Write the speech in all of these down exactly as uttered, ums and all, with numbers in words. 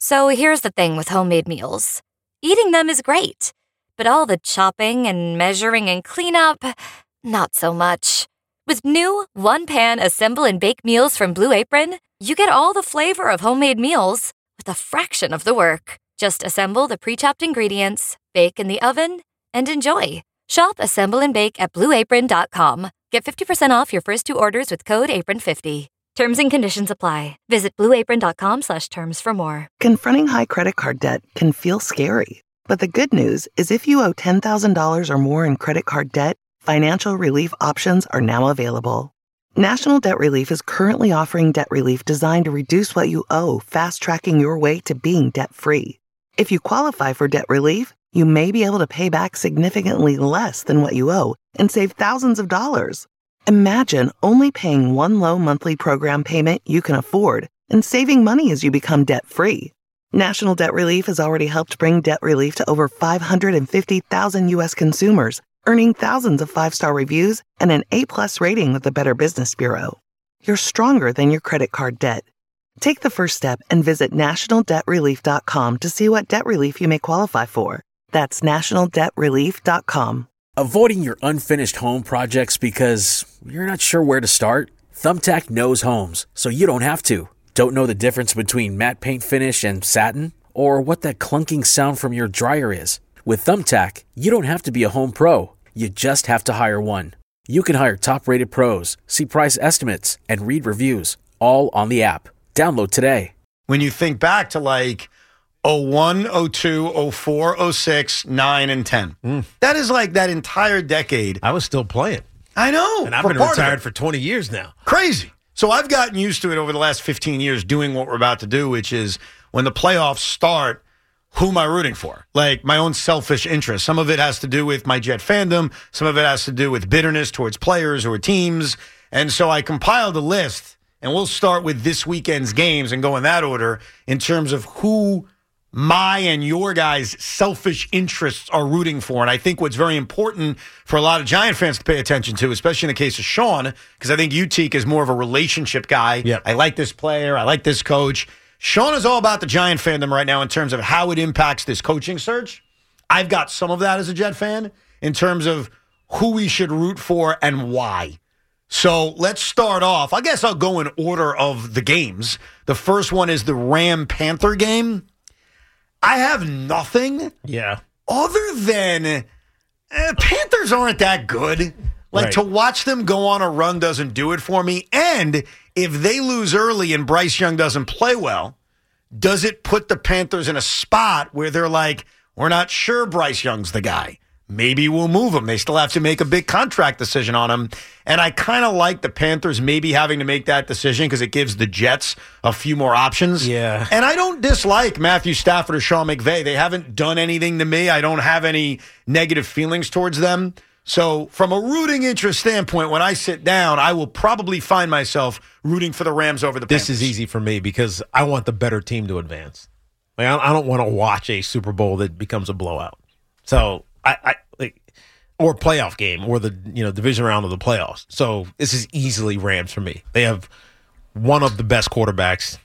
So here's the thing with homemade meals. Eating them is great, but all the chopping and measuring and cleanup, not so much. With new one-pan assemble and bake meals from Blue Apron, you get all the flavor of homemade meals with a fraction of the work. Just assemble the pre-chopped ingredients, bake in the oven, and enjoy. Shop, assemble, and bake at blue apron dot com. Get fifty percent off your first two orders with code apron fifty. Terms and conditions apply. Visit blue apron dot com slash terms for more. Confronting high credit card debt can feel scary. But the good news is if you owe ten thousand dollars or more in credit card debt, financial relief options are now available. National Debt Relief is currently offering debt relief designed to reduce what you owe, fast-tracking your way to being debt-free. If you qualify for debt relief, you may be able to pay back significantly less than what you owe and save thousands of dollars. Imagine only paying one low monthly program payment you can afford and saving money as you become debt-free. National Debt Relief has already helped bring debt relief to over five hundred fifty thousand U S consumers, earning thousands of five-star reviews and an A-plus rating with the Better Business Bureau. You're stronger than your credit card debt. Take the first step and visit national debt relief dot com to see what debt relief you may qualify for. That's national debt relief dot com. Avoiding your unfinished home projects because you're not sure where to start? Thumbtack knows homes, so you don't have to. Don't know the difference between matte paint finish and satin? Or what that clunking sound from your dryer is? With Thumbtack, you don't have to be a home pro. You just have to hire one. You can hire top-rated pros, see price estimates, and read reviews, all on the app. Download today. When you think back to like oh one, oh two, oh four, oh six, nine, and ten. Mm. That is like that entire decade. I was still playing. I know. And I've been retired for twenty years now. Crazy. So I've gotten used to it over the last fifteen years doing what we're about to do, which is when the playoffs start, who am I rooting for? Like my own selfish interest. Some of it has to do with my Jet fandom. Some of it has to do with bitterness towards players or teams. And so I compiled a list, and we'll start with this weekend's games and go in that order in terms of who my and your guys' selfish interests are rooting for. And I think what's very important for a lot of Giant fans to pay attention to, especially in the case of Sean, because I think Utique is more of a relationship guy. Yep. I like this player. I like this coach. Sean is all about the Giant fandom right now in terms of how it impacts this coaching search. I've got some of that as a Jet fan in terms of who we should root for and why. So let's start off. I guess I'll go in order of the games. The first one is the Ram-Panther game. I have nothing yeah. other than uh, Panthers aren't that good. Like, right. To watch them go on a run doesn't do it for me. And if they lose early and Bryce Young doesn't play well, does it put the Panthers in a spot where they're like, we're not sure Bryce Young's the guy. Maybe we'll move him. They still have to make a big contract decision on him. And I kind of like the Panthers maybe having to make that decision because it gives the Jets a few more options. Yeah. And I don't dislike Matthew Stafford or Sean McVay. They haven't done anything to me. I don't have any negative feelings towards them. So from a rooting interest standpoint, when I sit down, I will probably find myself rooting for the Rams over the Panthers. This is easy for me because I want the better team to advance. Like, I don't want to watch a Super Bowl that becomes a blowout. So I, I like, or playoff game or the you know division round of the playoffs. So this is easily Rams for me. They have one of the best quarterbacks.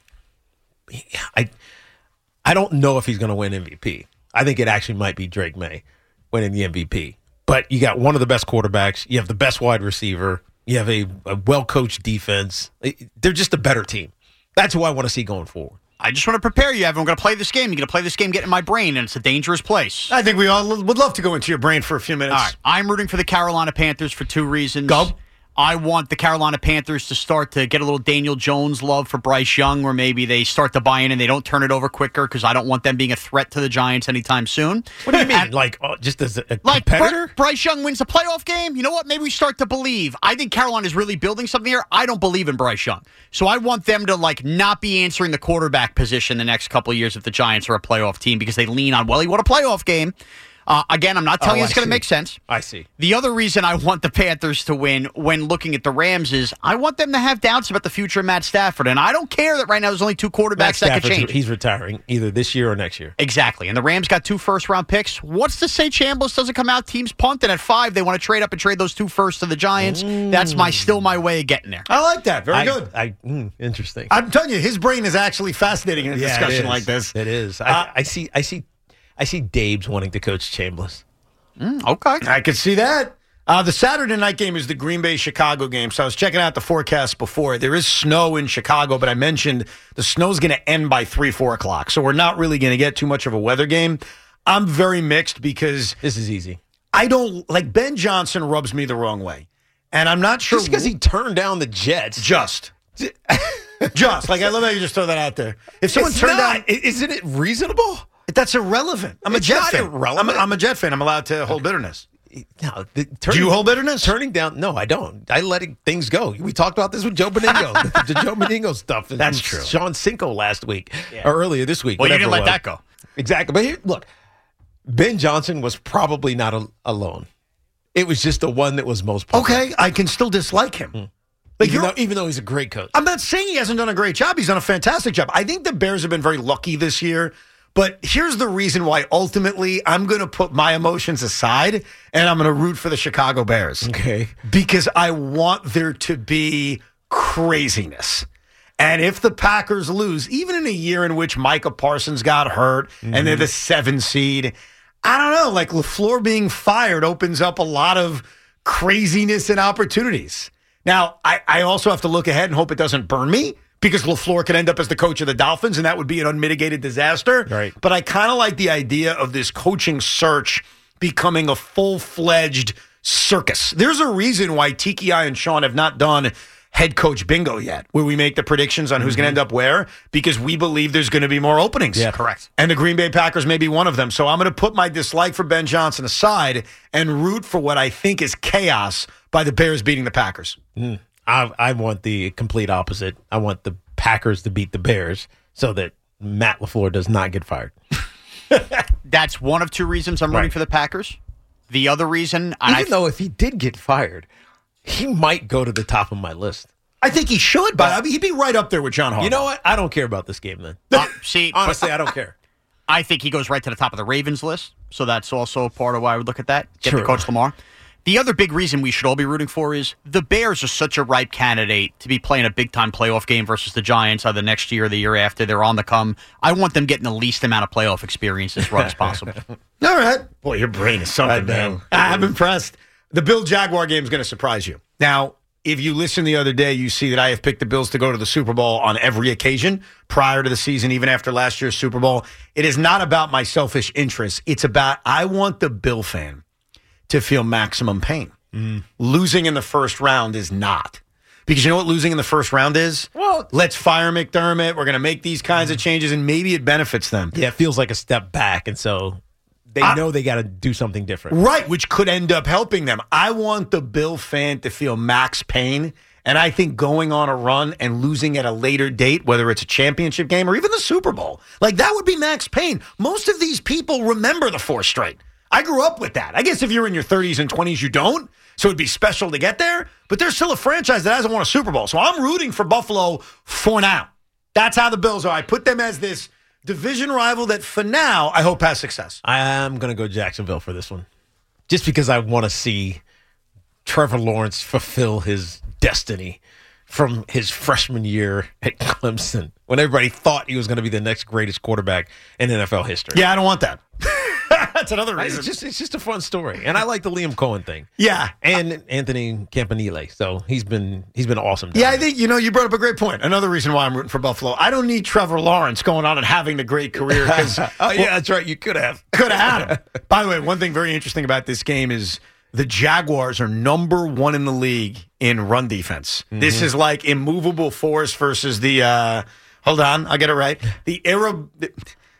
I I don't know if he's going to win M V P. I think it actually might be Drake May winning the M V P. But you got one of the best quarterbacks. You have the best wide receiver. You have a, a well-coached defense. They're just a better team. That's who I want to see going forward. I just want to prepare you, Evan. We're going to play this game. You're going to play this game, get in my brain, and it's a dangerous place. I think we all would love to go into your brain for a few minutes. All right. I'm rooting for the Carolina Panthers for two reasons. Go. I want the Carolina Panthers to start to get a little Daniel Jones love for Bryce Young, where maybe they start to buy in and they don't turn it over quicker because I don't want them being a threat to the Giants anytime soon. What do you mean? And, like, uh, just as a, a like competitor? Br- Bryce Young wins a playoff game? You know what? Maybe we start to believe. I think Carolina is really building something here. I don't believe in Bryce Young. So I want them to, like, not be answering the quarterback position the next couple of years if the Giants are a playoff team because they lean on, well, he won a playoff game. Uh, again, I'm not telling Oh, you it's I going to see. make sense. I see. The other reason I want the Panthers to win when looking at the Rams is I want them to have doubts about the future of Matt Stafford. And I don't care that right now there's only two quarterbacks Matt that could Stafford's- change. He's retiring either this year or next year. Exactly. And the Rams got two first-round picks. What's to say Chambliss doesn't come out? Teams punt, and at five, they want to trade up and trade those two firsts to the Giants. Mm. That's my still my way of getting there. I like that. Very I, good. I, mm, interesting. I'm telling you, his brain is actually fascinating in a Yeah, it discussion is. like this. It is. I, Uh, I see. I see. I see. Dabes wanting to coach Chambliss. Mm, okay. I could see that. Uh, the Saturday night game is the Green Bay-Chicago game. So I was checking out the forecast before. There is snow in Chicago, but I mentioned the snow's going to end by three, four o'clock. So we're not really going to get too much of a weather game. I'm very mixed because This is easy. I don't, like, Ben Johnson rubs me the wrong way. And I'm not sure. Just because he turned down the Jets. Just. Just. Like, I love how you just throw that out there. If someone It's turned not. down. I- Isn't it reasonable? That's irrelevant. I'm a It's Jet not fan. irrelevant. I'm a, I'm a Jet fan. I'm allowed to hold bitterness. No. The, Do turning, you hold bitterness? Turning down? No, I don't. I let it, things go. We talked about this with Joe Beningo, the, the Joe Beningo stuff. and That's true. Sean Cinco last week or earlier this week. Well, you whatever didn't it let was. that go. Exactly. But here, look, Ben Johnson was probably not a, alone. It was just the one that was most popular. Okay, I can still dislike him. Like Even you're- though, even though he's a great coach. I'm not saying he hasn't done a great job. He's done a fantastic job. I think the Bears have been very lucky this year. But here's the reason why ultimately I'm going to put my emotions aside and I'm going to root for the Chicago Bears. Okay. Because I want there to be craziness. And if the Packers lose, even in a year in which Micah Parsons got hurt mm-hmm. and they're the seven seed, I don't know, like LaFleur being fired opens up a lot of craziness and opportunities. Now, I, I also have to look ahead and hope it doesn't burn me because LaFleur could end up as the coach of the Dolphins, and that would be an unmitigated disaster. Right. But I kind of like the idea of this coaching search becoming a full-fledged circus. There's a reason why Tiki I and Sean have not done head coach bingo yet, where we make the predictions on who's mm-hmm. going to end up where, because we believe there's going to be more openings. Yeah, correct. And the Green Bay Packers may be one of them. So I'm going to put my dislike for Ben Johnson aside and root for what I think is chaos by the Bears beating the Packers. Mm. I, I want the complete opposite. I want the Packers to beat the Bears so that Matt LaFleur does not get fired. That's one of two reasons I'm rooting Right. for the Packers. The other reason, and Even I, though if he did get fired, he might go to the top of my list. I think he should, but I mean, he'd be right up there with John Harbaugh. You know what? I don't care about this game then. uh, see, Honestly, I don't care. I think he goes right to the top of the Ravens list. So that's also part of why I would look at that. Get Sure. to Coach Lamar. The other big reason we should all be rooting for is the Bears are such a ripe candidate to be playing a big-time playoff game versus the Giants either next year or the year after. They're on the come. I want them getting the least amount of playoff experience as run as possible. All right. Boy, your brain is something, I know. man. I'm impressed. The Bill-Jaguar game is going to surprise you. Now, if you listen the other day, you see that I have picked the Bills to go to the Super Bowl on every occasion prior to the season, even after last year's Super Bowl. It is not about my selfish interests. It's about I want the Bill fan to feel maximum pain. Mm. Losing in the first round is not. Because you know what losing in the first round is? Well, let's fire McDermott. We're going to make these kinds of changes, and maybe it benefits them. Yeah, it feels like a step back, and so they I, know they got to do something different. Right, which could end up helping them. I want the Bill fan to feel max pain, and I think going on a run and losing at a later date, whether it's a championship game or even the Super Bowl, like that would be max pain. Most of these people remember the four straight. I grew up with that. I guess if you're in your thirties and twenties, you don't. So it'd be special to get there. But there's still a franchise that hasn't won a Super Bowl. So I'm rooting for Buffalo for now. That's how the Bills are. I put them as this division rival that for now I hope has success. I'm going to go Jacksonville for this one. Just because I want to see Trevor Lawrence fulfill his destiny from his freshman year at Clemson when everybody thought he was going to be the next greatest quarterback in N F L history. Yeah, I don't want that. That's another reason. It's just, it's just a fun story. And I like the Liam Cohen thing. Yeah. And Anthony Campanile. So he's been he's been awesome. Yeah, there. I think, you know, you brought up a great point. Another reason why I'm rooting for Buffalo. I don't need Trevor Lawrence going on and having the great career. Cause, oh, yeah, well, that's right. You could have. Could have had him. By the way, one thing very interesting about this game is the Jaguars are number one in the league in run defense. Mm-hmm. This is like immovable force versus the, uh, hold on, I'll get it right. The Arab... The,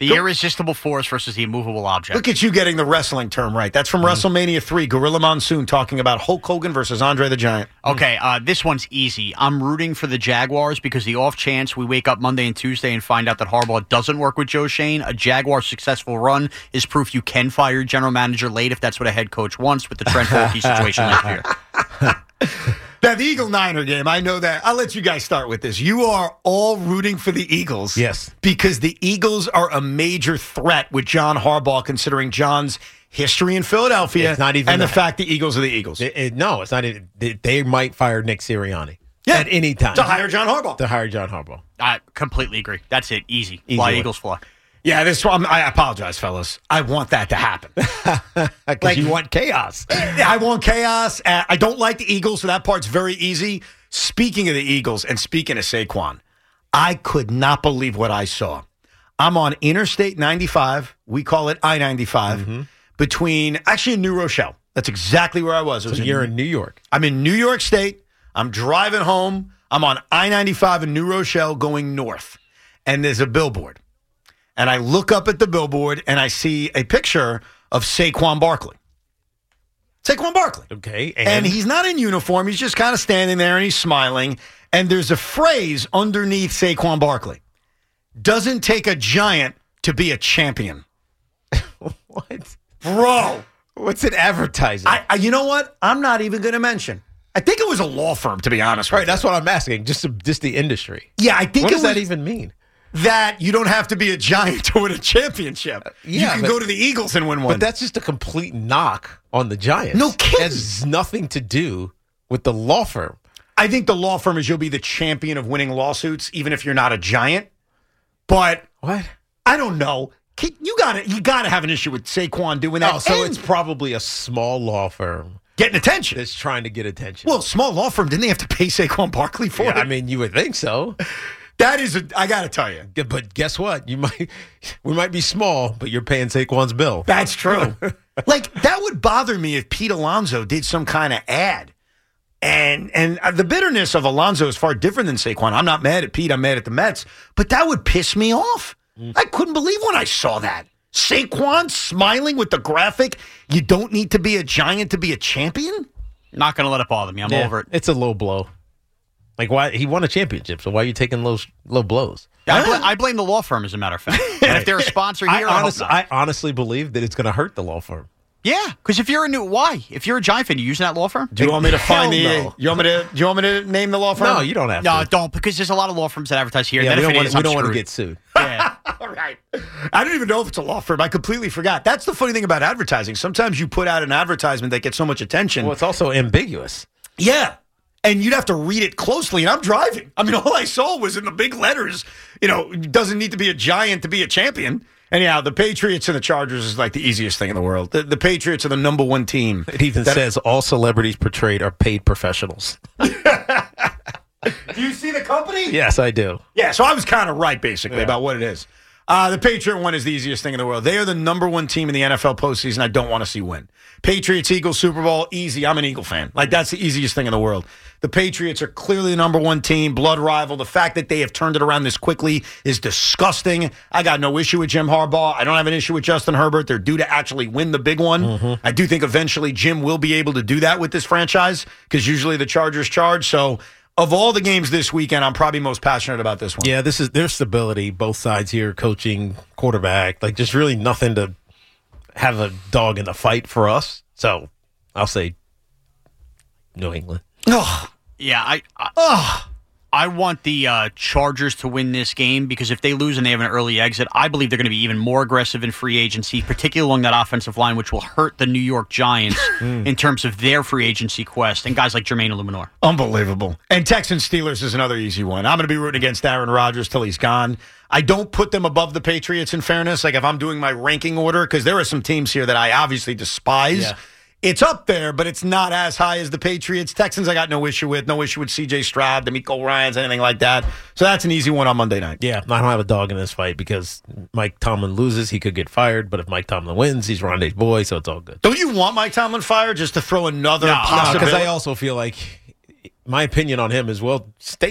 The Go- irresistible force versus the immovable object. Look at you getting the wrestling term right. That's from Mm-hmm. WrestleMania three, Gorilla Monsoon talking about Hulk Hogan versus Andre the Giant. Okay, uh, this one's easy. I'm rooting for the Jaguars because the off chance we wake up Monday and Tuesday and find out that Harbaugh doesn't work with Joe Shane, a Jaguars successful run is proof you can fire your general manager late if that's what a head coach wants with the Trent Baalke situation last year. Now, the Eagle-Niner game, I know that. I'll let you guys start with this. You are all rooting for the Eagles. Yes. Because the Eagles are a major threat with John Harbaugh, considering John's history in Philadelphia It's not even and the that. fact the Eagles are the Eagles. It- it- no, it's not. Even, they, they might fire Nick Sirianni Yeah. at any time To hire John Harbaugh. to hire John Harbaugh. I completely agree. That's it. Easy. Easy Fly, one. Eagles, fly. Yeah, this one, I apologize, fellas. I want that to happen. Because Like- you want chaos. I want chaos. Uh, I don't like the Eagles, so that part's very easy. Speaking of the Eagles and speaking of Saquon, I could not believe what I saw. I'm on Interstate ninety-five. We call it I ninety-five. Mm-hmm. Between, actually in New Rochelle. That's exactly where I was. It was So you're in New York. I'm in New York State. I'm driving home. I'm on I ninety-five in New Rochelle going north. And there's a billboard. And I look up at the billboard and I see a picture of Saquon Barkley. Saquon Barkley. Okay. And he's not in uniform. He's just kind of standing there and he's smiling. And there's a phrase underneath Saquon Barkley. Doesn't take a giant to be a champion. What? Bro. What's it advertising? I, I, you know what? I'm not even going to mention. I think it was a law firm, to be honest with right. That's what I'm asking. Just, just the industry. you. Yeah, I think What it does was that even mean? that you don't have to be a giant to win a championship. you yeah, can but- go to the Eagles and win one. But that's just a complete knock on the Giants. No kidding. It has nothing to do with the law firm. I think the law firm is you'll be the champion of winning lawsuits, even if you're not a giant. But What? I don't know. Can- You got to you got to have an issue with Saquon doing that. Oh, so and it's probably a small law firm getting attention. that's trying to get attention. Well, small law firm, didn't they have to pay Saquon Barkley for yeah, it? I mean, you would think so. that is a, I got to tell you. Yeah, but guess what? You might, we might be small, but you're paying Saquon's bill. That's true. Like, that would bother me if Pete Alonso did some kind of ad. And and uh, the bitterness of Alonso is far different than Saquon. I'm not mad at Pete. I'm mad at the Mets. But that would piss me off. I couldn't believe when I saw that. Saquon smiling with the graphic, you don't need to be a giant to be a champion? Not going to let it bother me. I'm Yeah, over it. It's a low blow. Like, why? He won a championship, so why are you taking low, low blows? I, bl- I blame the law firm, as a matter of fact. And if they're a sponsor I, here, I, hope honest, not. I honestly believe that it's going to hurt the law firm. Yeah, because if you're a new, why? If you're a Giant fan, you using that law firm? Do you want me to find the Hell no. you want me to do you want me to name the law firm? No, you don't have No, to. don't, because there's a lot of law firms that advertise here. Yeah, then we if don't, it want, is, we I'm don't want to screwed. get sued. Yeah. All right. I don't even know if it's a law firm. I completely forgot. That's the funny thing about advertising. Sometimes you put out an advertisement that gets so much attention. Well, it's also ambiguous. Yeah. And you'd have to read it closely. And I'm driving. I mean, all I saw was in the big letters, you know, doesn't need to be a giant to be a champion. Anyhow, the Patriots and the Chargers is like the easiest thing in the world. The, the Patriots are the number one team. It even That- says all celebrities portrayed are paid professionals. Do you see the company? Yes, I do. Yeah, so I was kind of right, basically, Yeah. about what it is. Uh, the Patriot one is the easiest thing in the world. They are the number one team in the N F L postseason I don't want to see win. Patriots, Eagles, Super Bowl, easy. I'm an Eagle fan. Like, that's the easiest thing in the world. The Patriots are clearly the number one team, blood rival. The fact that they have turned it around this quickly is disgusting. I got no issue with Jim Harbaugh. I don't have an issue with Justin Herbert. They're due to actually win the big one. Mm-hmm. I do think eventually Jim will be able to do that with this franchise because usually the Chargers charge. So, of all the games this weekend, I'm probably most passionate about this one. Yeah, this is their stability, both sides here, coaching, quarterback, like just really nothing to have a dog in the fight for us. So I'll say New England. Ugh. Yeah, I I, Ugh. I want the uh, Chargers to win this game because if they lose and they have an early exit, I believe they're going to be even more aggressive in free agency, particularly along that offensive line, which will hurt the New York Giants in terms of their free agency quest and guys like Jermaine Illuminor. Unbelievable. And Texans Steelers is another easy one. I'm going to be rooting against Aaron Rodgers till he's gone. I don't put them above the Patriots in fairness. Like if I'm doing my ranking order, because there are some teams here that I obviously despise. Yeah. It's up there, but it's not as high as the Patriots. Texans I got no issue with. No issue with C J Stroud, D'Amico Ryans, anything like that. So that's an easy one on Monday night. Yeah, I don't have a dog in this fight because Mike Tomlin loses, he could get fired. But if Mike Tomlin wins, he's Rondé's boy, so it's all good. Don't you want Mike Tomlin fired just to throw another No, No, possibility? because I also feel like my opinion on him is well stated.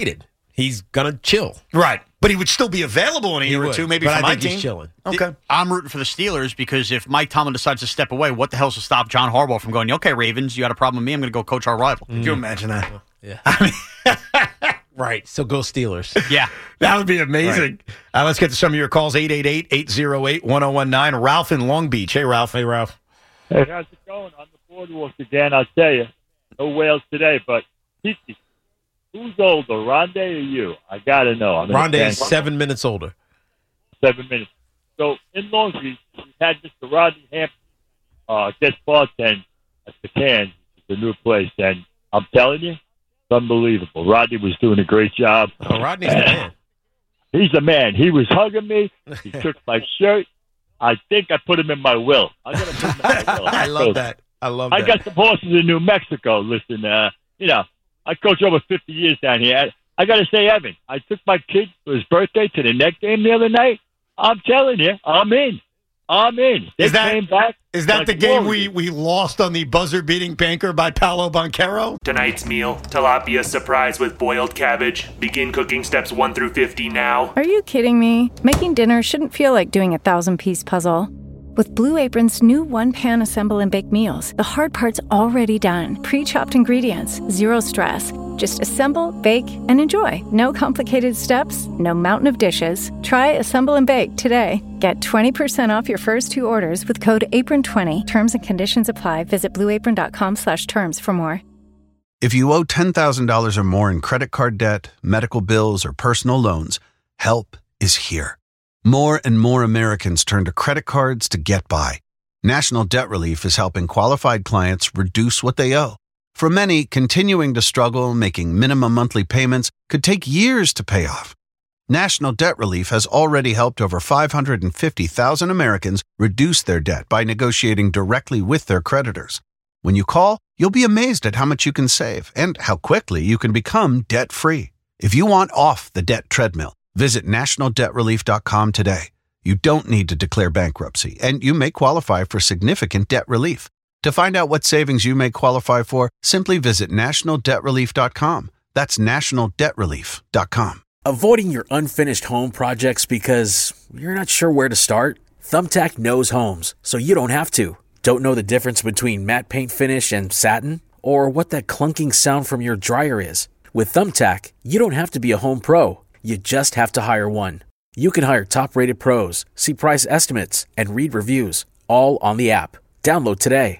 He's gonna chill. Right. But he would still be available in a He year would, or two, maybe but for I my think team. he's chilling. Okay. I'm rooting for the Steelers because if Mike Tomlin decides to step away, what the hell's to stop John Harbaugh from going, okay, Ravens, you got a problem with me, I'm going to go coach our rival. Could you imagine that? Yeah. I mean, Right. So go Steelers. Yeah. that would be amazing. Uh, let's get to some of your calls. eight eight eight, eight oh eight, one oh one nine. Ralph in Long Beach. Hey, Ralph. Hey, Ralph. Hey, how's it going on the boardwalk again? I'll tell you, no whales today, but Titi, who's older, Rondé or you? I got to know. I'm in Rondé a is fan- seven minutes older. Seven minutes. So in Long Beach, we had Mister Rodney Hampton uh, guest bartend at the Cans, the new place, and I'm telling you, it's unbelievable. Rodney was doing a great job. Oh, Rodney's the man. He's a man. He was hugging me. He took my shirt. I think I put him in my will. I'm gonna put him in my will. I love that. I love I that. got some horses in New Mexico. Listen, uh, you know, I coach over fifty years down here. I, I got to say, Evan, I took my kid for his birthday to the net game the other night. I'm telling you, I'm in. I'm in. They Is that- came back. Is that like the game we, warriors. we lost on the buzzer-beating banker by Paolo Banchero? Tonight's meal, tilapia surprise with boiled cabbage. Begin cooking steps one through fifty now. Are you kidding me? Making dinner shouldn't feel like doing a thousand-piece puzzle. With Blue Apron's new one-pan assemble and bake meals, the hard part's already done. Pre-chopped ingredients, zero stress. Just assemble, bake, and enjoy. No complicated steps, no mountain of dishes. Try Assemble and Bake today. Get twenty percent off your first two orders with code apron twenty. Terms and conditions apply. Visit blueapron.com slash terms for more. If you owe ten thousand dollars or more in credit card debt, medical bills, or personal loans, help is here. More and more Americans turn to credit cards to get by. National Debt Relief is helping qualified clients reduce what they owe. For many, continuing to struggle making minimum monthly payments could take years to pay off. National Debt Relief has already helped over five hundred fifty thousand Americans reduce their debt by negotiating directly with their creditors. When you call, you'll be amazed at how much you can save and how quickly you can become debt-free. If you want off the debt treadmill, visit national debt relief dot com today. You don't need to declare bankruptcy, and you may qualify for significant debt relief. To find out what savings you may qualify for, simply visit national debt relief dot com. That's national debt relief dot com. Avoiding your unfinished home projects because you're not sure where to start? Thumbtack knows homes, so you don't have to. Don't know the difference between matte paint finish and satin? Or what that clunking sound from your dryer is? With Thumbtack, you don't have to be a home pro. You just have to hire one. You can hire top-rated pros, see price estimates, and read reviews, all on the app. Download today.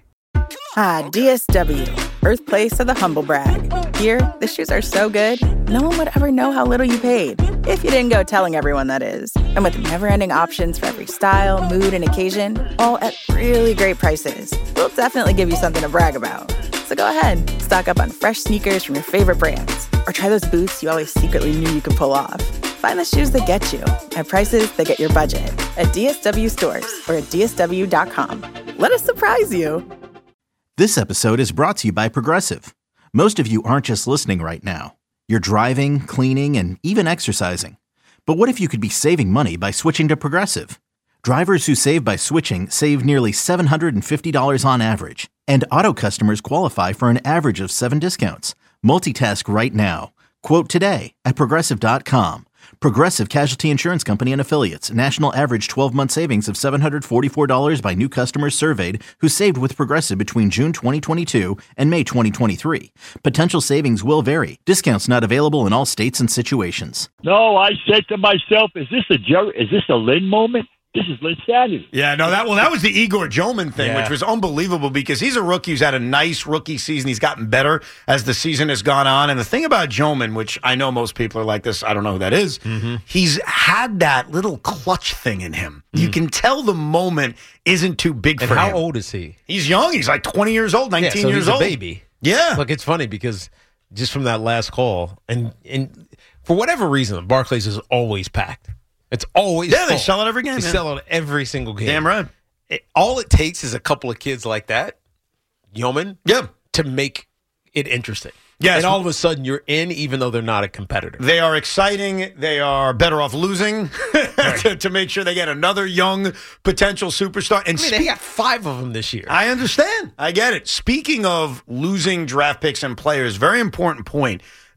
Ah, D S W, birthplace of the humble brag. Here, the shoes are so good, no one would ever know how little you paid. If you didn't go telling everyone, that is. And with never-ending options for every style, mood, and occasion, all at really great prices, we'll definitely give you something to brag about. So go ahead, stock up on fresh sneakers from your favorite brands, or try those boots you always secretly knew you could pull off. Find the shoes that get you at prices that get your budget at D S W stores or at D S W dot com. Let us surprise you. This episode is brought to you by Progressive. Most of you aren't just listening right now. You're driving, cleaning, and even exercising. But what if you could be saving money by switching to Progressive? Drivers who save by switching save nearly seven hundred fifty dollars on average, and auto customers qualify for an average of seven discounts. Multitask right now. Quote today at progressive dot com. Progressive Casualty Insurance Company and Affiliates. National average twelve-month savings of seven hundred forty-four dollars by new customers surveyed who saved with Progressive between June twenty twenty-two and May twenty twenty-three. Potential savings will vary. Discounts not available in all states and situations. No, I said to myself, is this a Jerry, is this a Lynn moment? This is Lynn Saturday. Yeah, no, that well, that was the Igor Joman thing, Yeah. which was unbelievable because he's a rookie who's had a nice rookie season. He's gotten better as the season has gone on. And the thing about Joman, which I know most people are like this, I don't know who that is, Mm-hmm. he's had that little clutch thing in him. You can tell the moment isn't too big And for how him. old is he? He's young. He's like twenty years old, nineteen yeah, so years he's old. a baby. Yeah. Look, it's funny because just from that last call, and, and for whatever reason, Barclays is always packed. It's always Yeah, they full. sell it every game. They yeah. sell it every single game. Damn right. It, all it takes is a couple of kids like that, Yeoman, Yeah. to make it interesting. Yes. And all of a sudden you're in, even though they're not a competitor. They are exciting. They are better off losing to, to make sure they get another young potential superstar. And I mean, spe- they got five of them this year. I understand. I get it. Speaking of losing draft picks and players, very important point.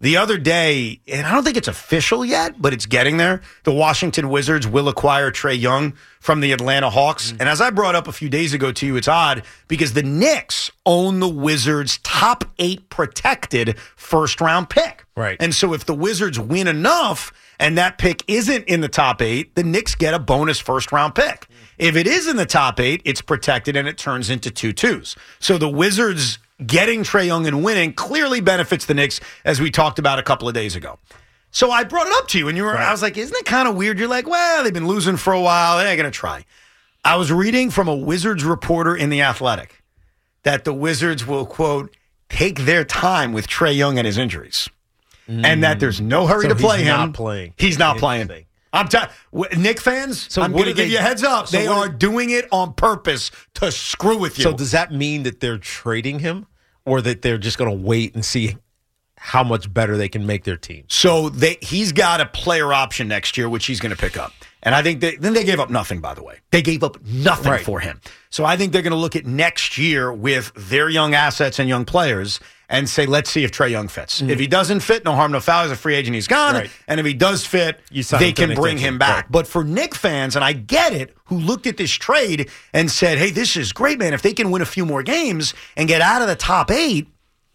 The other day, and I don't think it's official yet, but it's getting there, the Washington Wizards will acquire Trae Young from the Atlanta Hawks. Mm-hmm. And as I brought up a few days ago to you, it's odd because the Knicks own the Wizards' top eight protected first-round pick. Right. And so if the Wizards win enough and that pick isn't in the top eight, the Knicks get a bonus first-round pick. If it is in the top eight, it's protected and it turns into two twos. So the Wizards getting Trae Young and winning clearly benefits the Knicks, as we talked about a couple of days ago. So I brought it up to you, and you were, right. I was like, isn't it kind of weird? You're like, well, they've been losing for a while. They're going to try. I was reading from a Wizards reporter in The Athletic that the Wizards will, quote, take their time with Trae Young and his injuries, mm. and that there's no hurry so to play he's him. Not playing. He's not playing. I'm t- Knick fans, so I'm going to give they, you a heads up. So they are doing it on purpose to screw with you. So does that mean that they're trading him? Or that they're just going to wait and see how much better they can make their team? So they, he's got a player option next year, which he's going to pick up. And I think they, then they gave up nothing, by the way. They gave up nothing right. for him. So I think they're going to look at next year with their young assets and young players and say, let's see if Trae Young fits. Mm-hmm. If he doesn't fit, no harm, no foul. He's a free agent. He's gone. Right. And if he does fit, they can bring him back. Right. But for Knick fans, and I get it, who looked at this trade and said, hey, this is great, man. If they can win a few more games and get out of the top eight,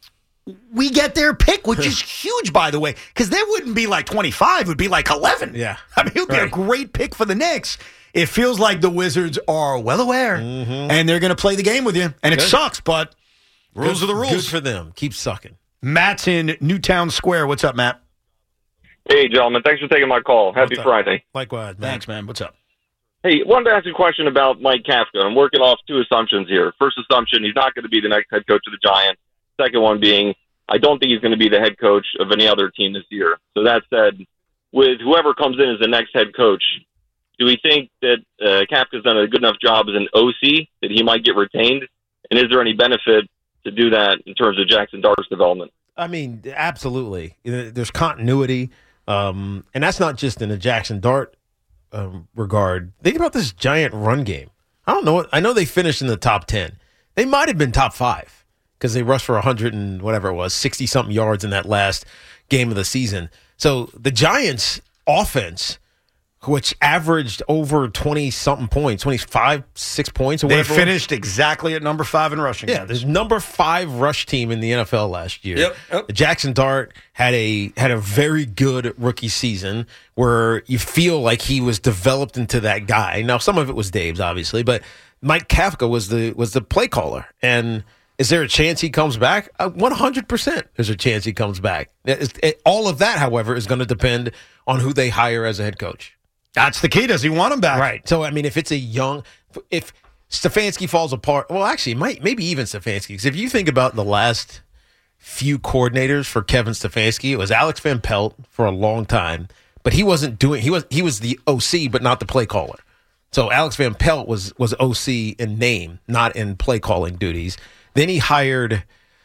we get their pick, which is huge, by the way, because there wouldn't be like twenty-five. It would be like eleven. Yeah. I mean, it would be right. a great pick for the Knicks. It feels like the Wizards are well aware, mm-hmm. and they're going to play the game with you. And it Good. sucks, but rules Good. are the rules. Good for them. Keep sucking. Matt's in Newtown Square. What's up, Matt? Hey, gentlemen. Thanks for taking my call. Happy Friday. Likewise, man. Thanks, man. What's up? Hey, wanted to ask you a question about Mike Kafka. I'm working off two assumptions here. First assumption, he's not going to be the next head coach of the Giants. Second one being, I don't think he's going to be the head coach of any other team this year. So that said, with whoever comes in as the next head coach, do we think that uh, Kafka's done a good enough job as an O C that he might get retained? And is there any benefit to do that in terms of Jackson Dart's development? I mean, absolutely. There's continuity, um, and that's not just in the Jackson Dart um, regard. Think about this giant run game. I don't know. I know they finished in the top ten. They might have been top five. Because they rushed for one hundred and whatever it was, sixty-something yards in that last game of the season. So the Giants' offense, which averaged over twenty-something points, twenty-five, six points or they whatever. They finished exactly at number five in rushing. Yeah, there's number five rush team in the N F L last year. Yep, yep. Jackson Dart had a had a very good rookie season where you feel like he was developed into that guy. Now, some of it was Dave's, obviously, but Mike Kafka was the was the play caller. And is there a chance he comes back? Uh, one hundred percent there's a chance he comes back. It, it, all of that, however, is going to depend on who they hire as a head coach. That's the key. Does he want him back? Right. So, I mean, if it's a young – if Stefanski falls apart – well, actually, might maybe even Stefanski. Because if you think about the last few coordinators for Kevin Stefanski, it was Alex Van Pelt for a long time. But he wasn't doing – he was he was the O C, but not the play caller. So Alex Van Pelt was, was O C in name, not in play calling duties. Then he hired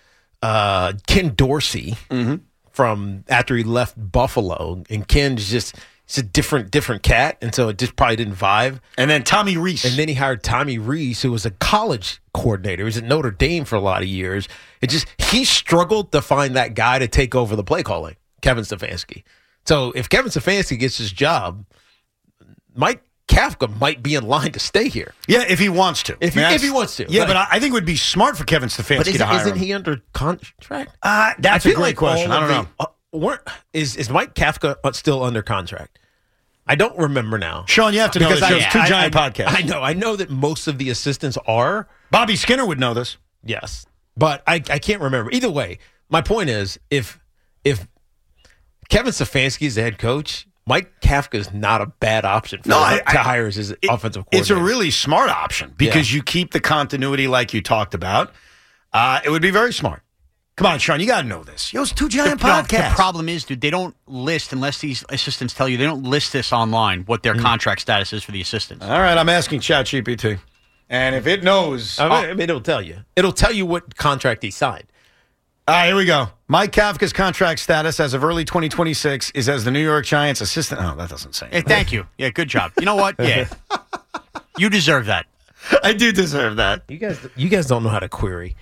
uh, Ken Dorsey mm-hmm. from after he left Buffalo, and Ken's just he's a different different cat, and so it just probably didn't vibe. And then Tommy Rees, and then he hired Tommy Rees, who was a college coordinator. He was at Notre Dame for a lot of years. It just he struggled to find that guy to take over the play calling, Kevin Stefanski. So if Kevin Stefanski gets his job, Mike Kafka might be in line to stay here. Yeah, if he wants to. If, I mean, he, if he wants to. Yeah, right. but I, I think it would be smart for Kevin Stefanski but is, to hire isn't him. he under contract? Uh, that's a great like question. I don't know. The, uh, weren't, is, is Mike Kafka still under contract? I don't remember now. Sean, you have to know this. I, There's two I, giant I, podcasts. I know. I know that most of the assistants are. Bobby Skinner would know this. Yes. But I, I can't remember. Either way, my point is, if if Kevin Stefanski is the head coach, Mike Kafka is not a bad option for no, him I, to I, hire as his it, offensive coordinator. It's a really smart option because yeah. you keep the continuity like you talked about. Uh, it would be very smart. Come on, Sean, you got to know this. Yo, it's two giant the, podcasts. The problem is, dude, they don't list, unless these assistants tell you, they don't list this online, what their mm. contract status is for the assistants. All right, I'm asking ChatGPT. And if it knows... I mean, I mean, it'll tell you. It'll tell you what contract he signed. All right, here we go. Mike Kafka's contract status as of early twenty twenty-six is as the New York Giants assistant. Oh, that doesn't say. Hey, thank you. Yeah, good job. You know what? Yeah. You deserve that. I do deserve that. You guys you guys don't know how to query.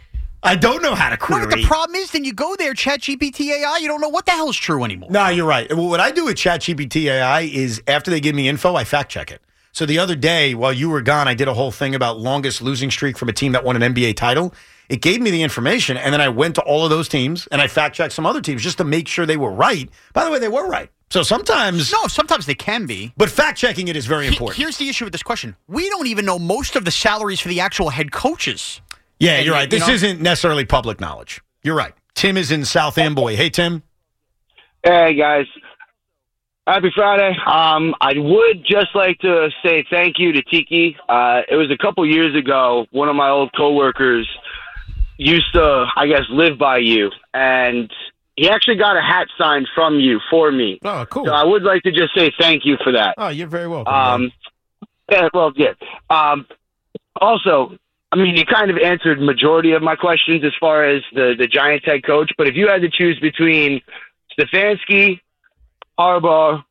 I don't know how to query. No, but the problem is, then you go there, ChatGPT A I, you don't know what the hell's true anymore. No, you're right. Well, what I do with ChatGPT A I is after they give me info, I fact check it. So the other day, while you were gone, I did a whole thing about longest losing streak from a team that won an N B A title. It gave me the information, and then I went to all of those teams, and I fact-checked some other teams just to make sure they were right. By the way, they were right. So sometimes... No, sometimes they can be. But fact-checking it is very He, important. Here's the issue with this question. We don't even know most of the salaries for the actual head coaches. Yeah, and you're you, right. You This know? isn't necessarily public knowledge. You're right. Tim is in South Amboy. Hey, Tim. Hey, guys. Happy Friday. Um, I would just like to say thank you to Tiki. Uh, it was a couple years ago, one of my old coworkers used to, I guess, live by you, and he actually got a hat signed from you for me. Oh, cool. So I would like to just say thank you for that. Oh, you're very welcome. Um, yeah, well, yeah. Um, also, I mean, you kind of answered majority of my questions as far as the, the Giants head coach, but if you had to choose between Stefanski, Harbaugh,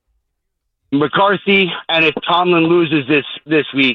McCarthy, and if Tomlin loses this this week,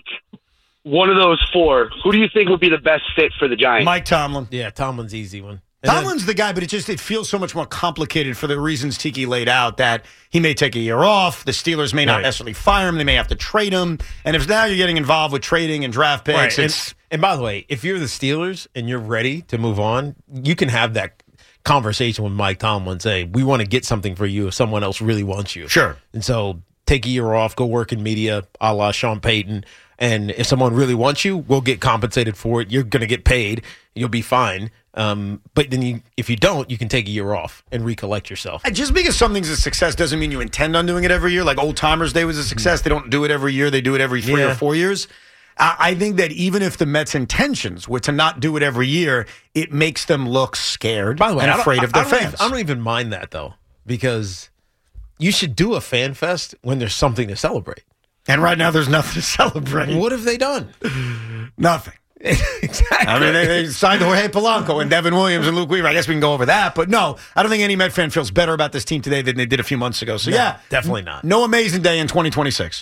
one of those four, who do you think would be the best fit for the Giants? Mike Tomlin. Yeah, Tomlin's easy one. And Tomlin's the guy, but it just it feels so much more complicated for the reasons Tiki laid out, that he may take a year off. The Steelers may not Right. necessarily fire him. They may have to trade him. And if now you're getting involved with trading and draft picks, Right. it's And, and by the way, if you're the Steelers and you're ready to move on, you can have that conversation with Mike Tomlin and say, we want to get something for you if someone else really wants you. Sure. And so take a year off, go work in media, a la Sean Payton. And if someone really wants you, we'll get compensated for it. You're going to get paid. You'll be fine. Um, but then you, if you don't, you can take a year off and recollect yourself. And just because something's a success doesn't mean you intend on doing it every year. Like Old Timers Day was a success. They don't do it every year. They do it every three Yeah. or four years. I I think that even if the Mets' intentions were to not do it every year, it makes them look scared By the way, and I don't- afraid of their I don't fans. Even, I don't even mind that, though, because you should do a fan fest when there's something to celebrate. And right now, there's nothing to celebrate. What have they done? Nothing. Exactly. I mean, they, they signed Jorge Polanco and Devin Williams and Luke Weaver. I guess we can go over that. But no, I don't think any Met fan feels better about this team today than they did a few months ago. So, No, yeah. definitely not. No amazing day in twenty twenty-six.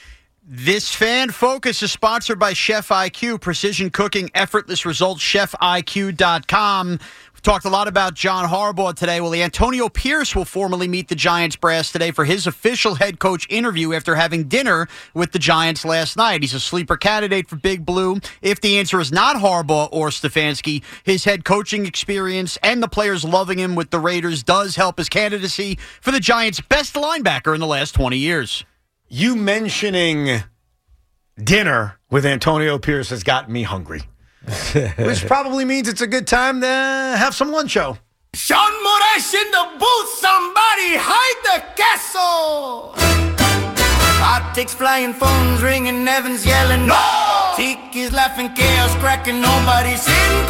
This Fan Focus is sponsored by Chef I Q, precision cooking, effortless results, chef I Q dot com. We've talked a lot about John Harbaugh today. Well, Antonio Pierce will formally meet the Giants brass today for his official head coach interview after having dinner with the Giants last night. He's a sleeper candidate for Big Blue. If the answer is not Harbaugh or Stefanski, his head coaching experience and the players loving him with the Raiders does help his candidacy for the Giants' best linebacker in the last twenty years. You mentioning dinner with Antonio Pierce has gotten me hungry. Which probably means it's a good time to have some luncho. Sean Moraes in the booth, somebody hide the castle. Optics flying, phones ringing, Evans yelling, no! Tiki's laughing, chaos cracking, nobody's in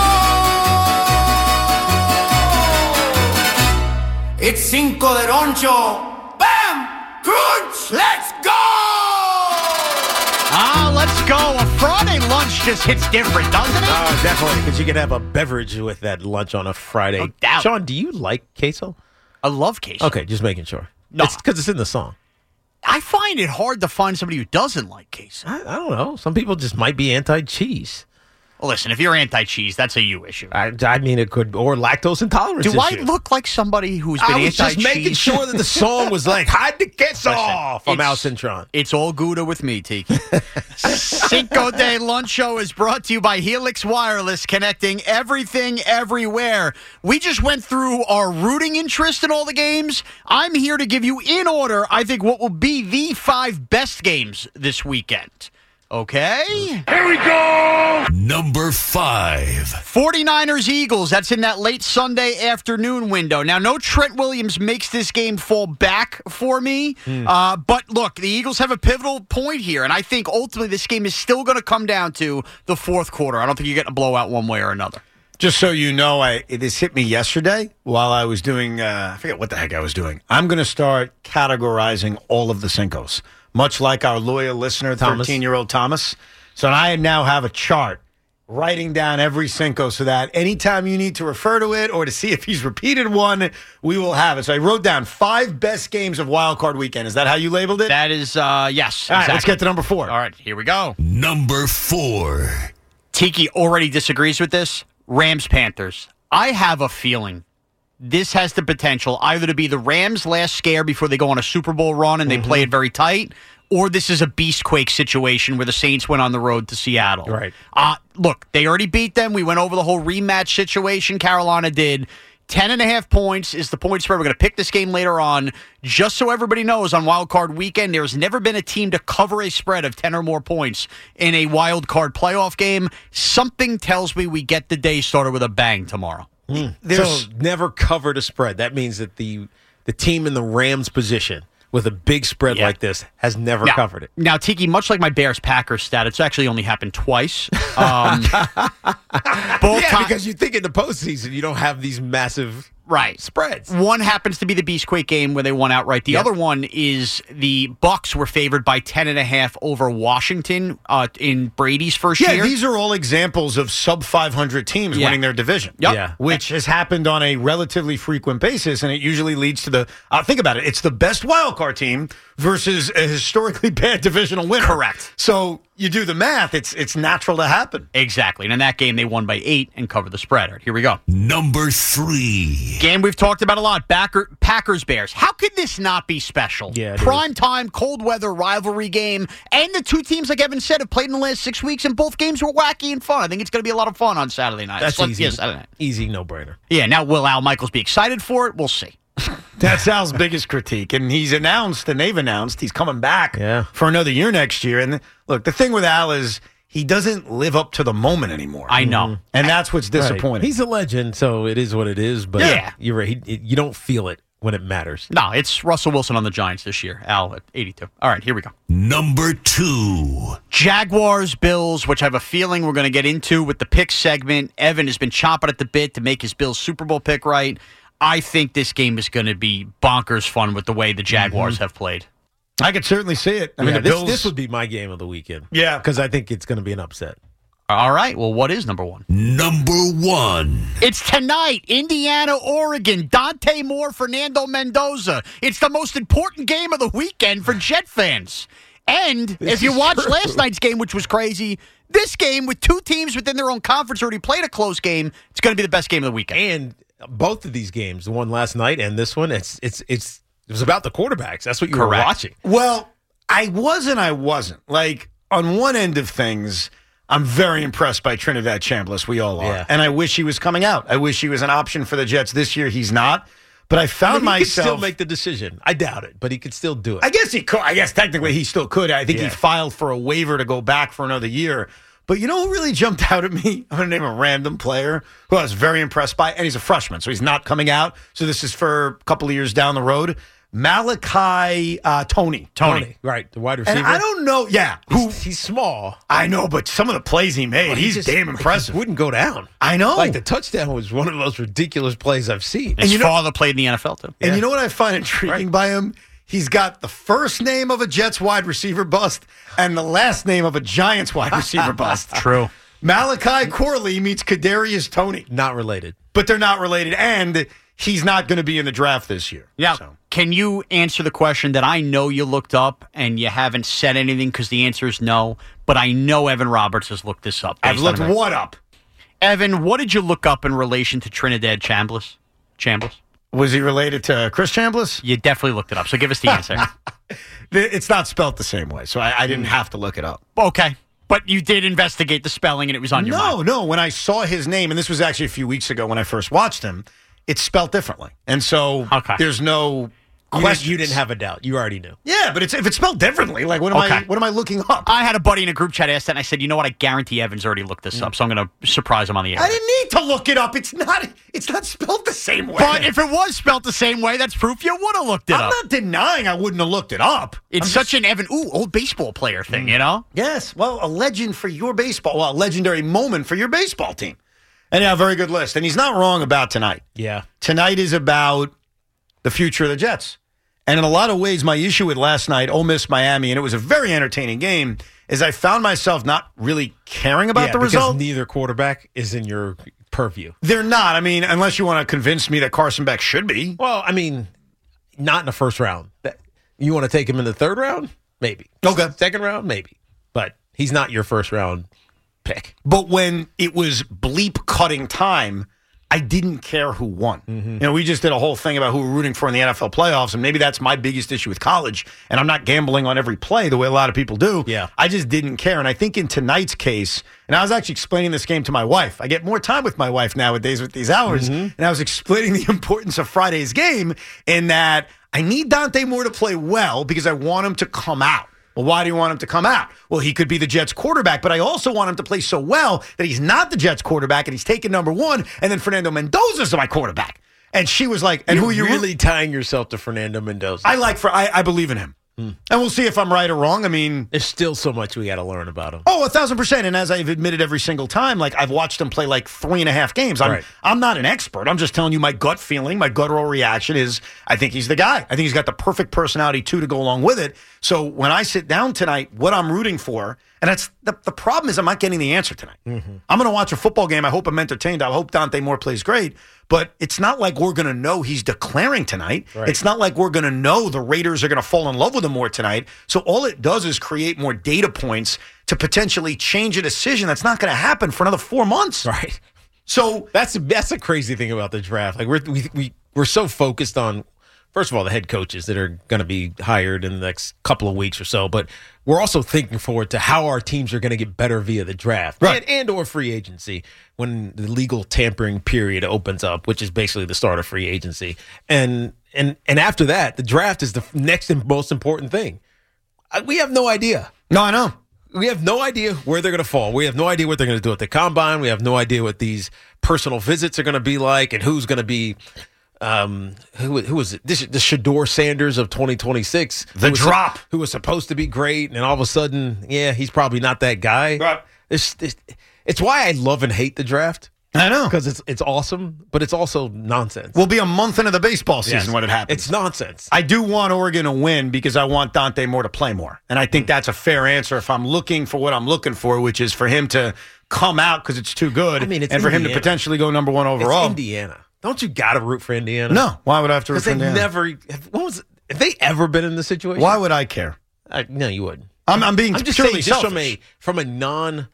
control. It's Cinco de Roncho. Bam! Crunch! Let's go! Ah, let's go. A Friday lunch just hits different, doesn't it? Oh, definitely, because you can have a beverage with that lunch on a Friday. No doubt. Sean, do you like queso? I love queso. Okay, just making sure. No. It's because it's in the song. I find it hard to find somebody who doesn't like queso. I, I don't know. Some people just might be anti-cheese. Well, listen, if you're anti-cheese, that's a you issue. I, I mean, it could, or lactose intolerance Do issue. I look like somebody who's been I was anti-cheese? just making sure that the song was like, hide the queso Listen, from Al it's- Cintron. It's all Gouda with me, Tiki. Cinco de Lunch Show is brought to you by Helix Wireless, connecting everything everywhere. We just went through our rooting interest in all the games. I'm here to give you, in order, I think, what will be the five best games this weekend. Okay? Here we go! Number five. 49ers Eagles. That's in that late Sunday afternoon window. Now, no Trent Williams makes this game fall back for me. Mm. Uh, but look, the Eagles have a pivotal point here, and I think ultimately this game is still going to come down to the fourth quarter. I don't think you're getting a blowout one way or another. Just so you know, I this hit me yesterday while I was doing, uh, I forget what the heck I was doing. I'm going to start categorizing all of the Cincos, much like our loyal listener, Thomas. thirteen-year-old Thomas. So I now have a chart writing down every Cinco so that anytime you need to refer to it or to see if he's repeated one, we will have it. So I wrote down five best games of Wild Card Weekend. Is that how you labeled it? That is, uh, yes. All right, exactly. let's get to number four. All right, here we go. Number four. Tiki already disagrees with this. Rams Panthers. I have a feeling this has the potential either to be the Rams' last scare before they go on a Super Bowl run and they mm-hmm. play it very tight, or this is a beastquake situation where the Saints went on the road to Seattle. Right. Uh, look, they already beat them. We went over the whole rematch situation. Carolina did. Ten and a half points is the point spread. We're going to pick this game later on. Just so everybody knows, on Wild Card Weekend, there's never been a team to cover a spread of ten or more points in a Wild Card playoff game. Something tells me we get the day started with a bang tomorrow. Mm. So never covered a spread. That means that the the team in the Rams position with a big spread yeah. like this has never now, covered it. Now, Tiki, much like my Bears-Packers stat, it's actually only happened twice. Um, both yeah, time- because you think in the postseason you don't have these massive right spreads. One happens to be the Beastquake game where they won outright. The yep. other one is the Bucs were favored by ten and a half over Washington uh, in Brady's first yeah, year. Yeah, these are all examples of sub five hundred teams yeah. winning their division. Yep. Yeah. Which has happened on a relatively frequent basis, and it usually leads to the, uh, think about it, it's the best wild card team versus a historically bad divisional winner. Correct. So you do the math, it's it's natural to happen. Exactly. And in that game, they won by eight and covered the spread. All right, here we go. Number three. Game we've talked about a lot. Backer, Packers-Bears. How could this not be special? Yeah, Prime time, cold weather rivalry game. And the two teams, like Evan said, have played in the last six weeks, and both games were wacky and fun. I think it's going to be a lot of fun on Saturday night. That's so, easy. Yeah, Saturday night. Easy, no-brainer. Yeah, now will Al Michaels be excited for it? We'll see. That's Al's biggest critique, and he's announced, and they've announced he's coming back yeah. for another year next year. And look, the thing with Al is he doesn't live up to the moment anymore. I know, and that's what's disappointing. Right. He's a legend, so it is what it is. But yeah. you're right. He, you don't feel it when it matters. No, it's Russell Wilson on the Giants this year. Al at eighty-two. All right, here we go. Number two. Jaguars, Bills, which I have a feeling we're going to get into with the pick segment. Evan has been chomping at the bit to make his Bills Super Bowl pick right. I think this game is going to be bonkers fun with the way the Jaguars mm-hmm. have played. I could certainly see it. I yeah, mean, the this, Bills... this would be my game of the weekend. Yeah. Because I think it's going to be an upset. All right. Well, what is number one? Number one. It's tonight, Indiana, Oregon. Dante Moore, Fernando Mendoza. It's the most important game of the weekend for Jet fans. And this if you watched true. last night's game, which was crazy, this game with two teams within their own conference already played a close game, it's going to be the best game of the weekend. And both of these games, the one last night and this one, it's it's it's it was about the quarterbacks. That's what you Correct. were watching. Well, I was and I wasn't. Like, on one end of things, I'm very impressed by Trinidad Chambliss. We all are. Yeah. And I wish he was coming out. I wish he was an option for the Jets this year. He's not. But I found I mean, he myself... could still make the decision. I doubt it, but he could still do it. I guess he could. I guess technically he still could. I think yeah. he filed for a waiver to go back for another year. But you know who really jumped out at me? I'm going to name a random player who I was very impressed by, and he's a freshman, so he's not coming out. So this is for a couple of years down the road. Malachi uh, Tony. Tony. Tony. Right, the wide receiver. And I don't know, yeah. Who, he's, he's small. I know, but some of the plays he made, well, he's he just, damn impressive. He wouldn't go down. I know. Like, the touchdown was one of the most ridiculous plays I've seen. His father played in the N F L, too. And yeah. you know what I find intriguing right. by him? He's got the first name of a Jets wide receiver bust and the last name of a Giants wide receiver bust. True. Malachi Corley meets Kadarius Toney. Not related. But they're not related, and he's not going to be in the draft this year. Yeah. So. Can you answer the question that I know you looked up and you haven't said anything because the answer is no, but I know Evan Roberts has looked this up. I've looked what up? Evan, what did you look up in relation to Trinidad Chambliss? Chambliss? Was he related to Chris Chambliss? You definitely looked it up, so give us the answer. It's not spelt the same way, so I, I didn't have to look it up. Okay. But you did investigate the spelling, and it was on your no, mind. No, no. When I saw his name, and this was actually a few weeks ago when I first watched him, it's spelled differently. And so okay. there's no question. You didn't have a doubt. You already knew. Yeah, but it's if it's spelled differently, like what am okay. I what am I looking up? I had a buddy in a group chat ask that, and I said, you know what? I guarantee Evan's already looked this mm. up, so I'm going to surprise him on the air. I didn't need to look it up. It's not it's not spelled the same way. But if it was spelled the same way, that's proof you would have looked it I'm up. I'm not denying I wouldn't have looked it up. It's I'm such just... an Evan, ooh, old baseball player thing, mm. you know? Yes. Well, a legend for your baseball. Well, a legendary moment for your baseball team. And yeah, very good list. And he's not wrong about tonight. Yeah. Tonight is about the future of the Jets. And in a lot of ways, my issue with last night, Ole Miss Miami, and it was a very entertaining game, is I found myself not really caring about yeah, the because result. Neither quarterback is in your purview. They're not. I mean, unless you want to convince me that Carson Beck should be. Well, I mean, not in the first round. You want to take him in the third round? Maybe. Okay. Second round? Maybe. But he's not your first round pick. But when it was bleep cutting time, I didn't care who won. Mm-hmm. You know, we just did a whole thing about who we're rooting for in the N F L playoffs, and maybe that's my biggest issue with college. And I'm not gambling on every play the way a lot of people do. Yeah. I just didn't care. And I think in tonight's case, and I was actually explaining this game to my wife. I get more time with my wife nowadays with these hours. Mm-hmm. And I was explaining the importance of Friday's game in that I need Dante Moore to play well because I want him to come out. Well, why do you want him to come out? Well, he could be the Jets quarterback, but I also want him to play so well that he's not the Jets quarterback and he's taking number one, and then Fernando Mendoza's my quarterback. And she was like, and You're who are you really tying yourself to Fernando Mendoza? I like for I, I believe in him. Hmm. And we'll see if I'm right or wrong. I mean, there's still so much we got to learn about him. Oh, a thousand percent. And as I've admitted every single time, like I've watched him play like three and a half games. I'm Right. I'm not an expert. I'm just telling you my gut feeling, my guttural reaction is I think he's the guy. I think he's got the perfect personality too to go along with it. So when I sit down tonight, what I'm rooting for, and that's the, the problem is I'm not getting the answer tonight. Mm-hmm. I'm going to watch a football game. I hope I'm entertained. I hope Dante Moore plays great. But it's not like we're going to know he's declaring tonight. Right. It's not like we're going to know the Raiders are going to fall in love with him more tonight. So all it does is create more data points to potentially change a decision that's not going to happen for another four months. Right. So that's that's the crazy thing about the draft. Like we're we, we we're so focused on, first of all, the head coaches that are going to be hired in the next couple of weeks or so, but we're also thinking forward to how our teams are going to get better via the draft, right. and, and or free agency when the legal tampering period opens up, which is basically the start of free agency. And and and after that, the draft is the next and most important thing. We have no idea. No, I know. We have no idea where they're going to fall. We have no idea what they're going to do at the combine. We have no idea what these personal visits are going to be like and who's going to be um, who who was it? This the Shador Sanders of twenty twenty-six. The who was, drop. Who was supposed to be great, and all of a sudden, yeah, he's probably not that guy. Right. It's, it's, it's why I love and hate the draft. I know. Because it's it's awesome, but it's also nonsense. We'll be a month into the baseball season Yes. when it happens. It's nonsense. I do want Oregon to win because I want Dante Moore to play more. And I think that's a fair answer if I'm looking for what I'm looking for, which is for him to come out because it's too good I mean, it's and for him Indiana. to potentially go number one overall. It's Indiana. Don't you got to root for Indiana? No. Why would I have to root Because for they've Indiana? never. What was? Have they ever been in this situation? Why would I care? I, no, you wouldn't. I'm, I'm being I'm just purely saying, just from selfish. a from a non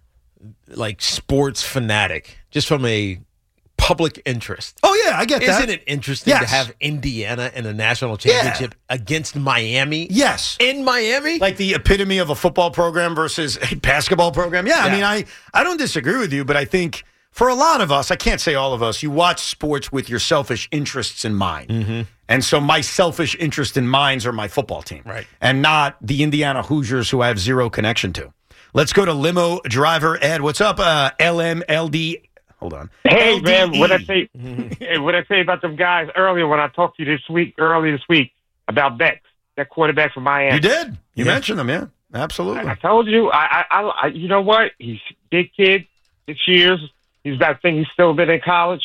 like sports fanatic, just from a public interest. Oh yeah, I get that. Isn't it interesting to Yes. have Indiana in a national championship against Miami? Yes. In Miami? Like the epitome of a football program versus a basketball program. Yeah, I Yeah. mean, I, I don't disagree with you, but I think for a lot of us, I can't say all of us, you watch sports with your selfish interests in mind. Mm-hmm. And so my selfish interest in minds are my football team. Right. And not the Indiana Hoosiers who I have zero connection to. Let's go to limo driver Ed. What's up, uh, L M L D? Hold on. Hey, L D E. man, what I say? Hey, what I say about them guys earlier when I talked to you this week, early this week about Bex, that quarterback from Miami. You did. You Yeah. mentioned them, yeah. Absolutely. I told you. I, I, I, you know what? He's a big kid, six years. He's about to think he's still been in college.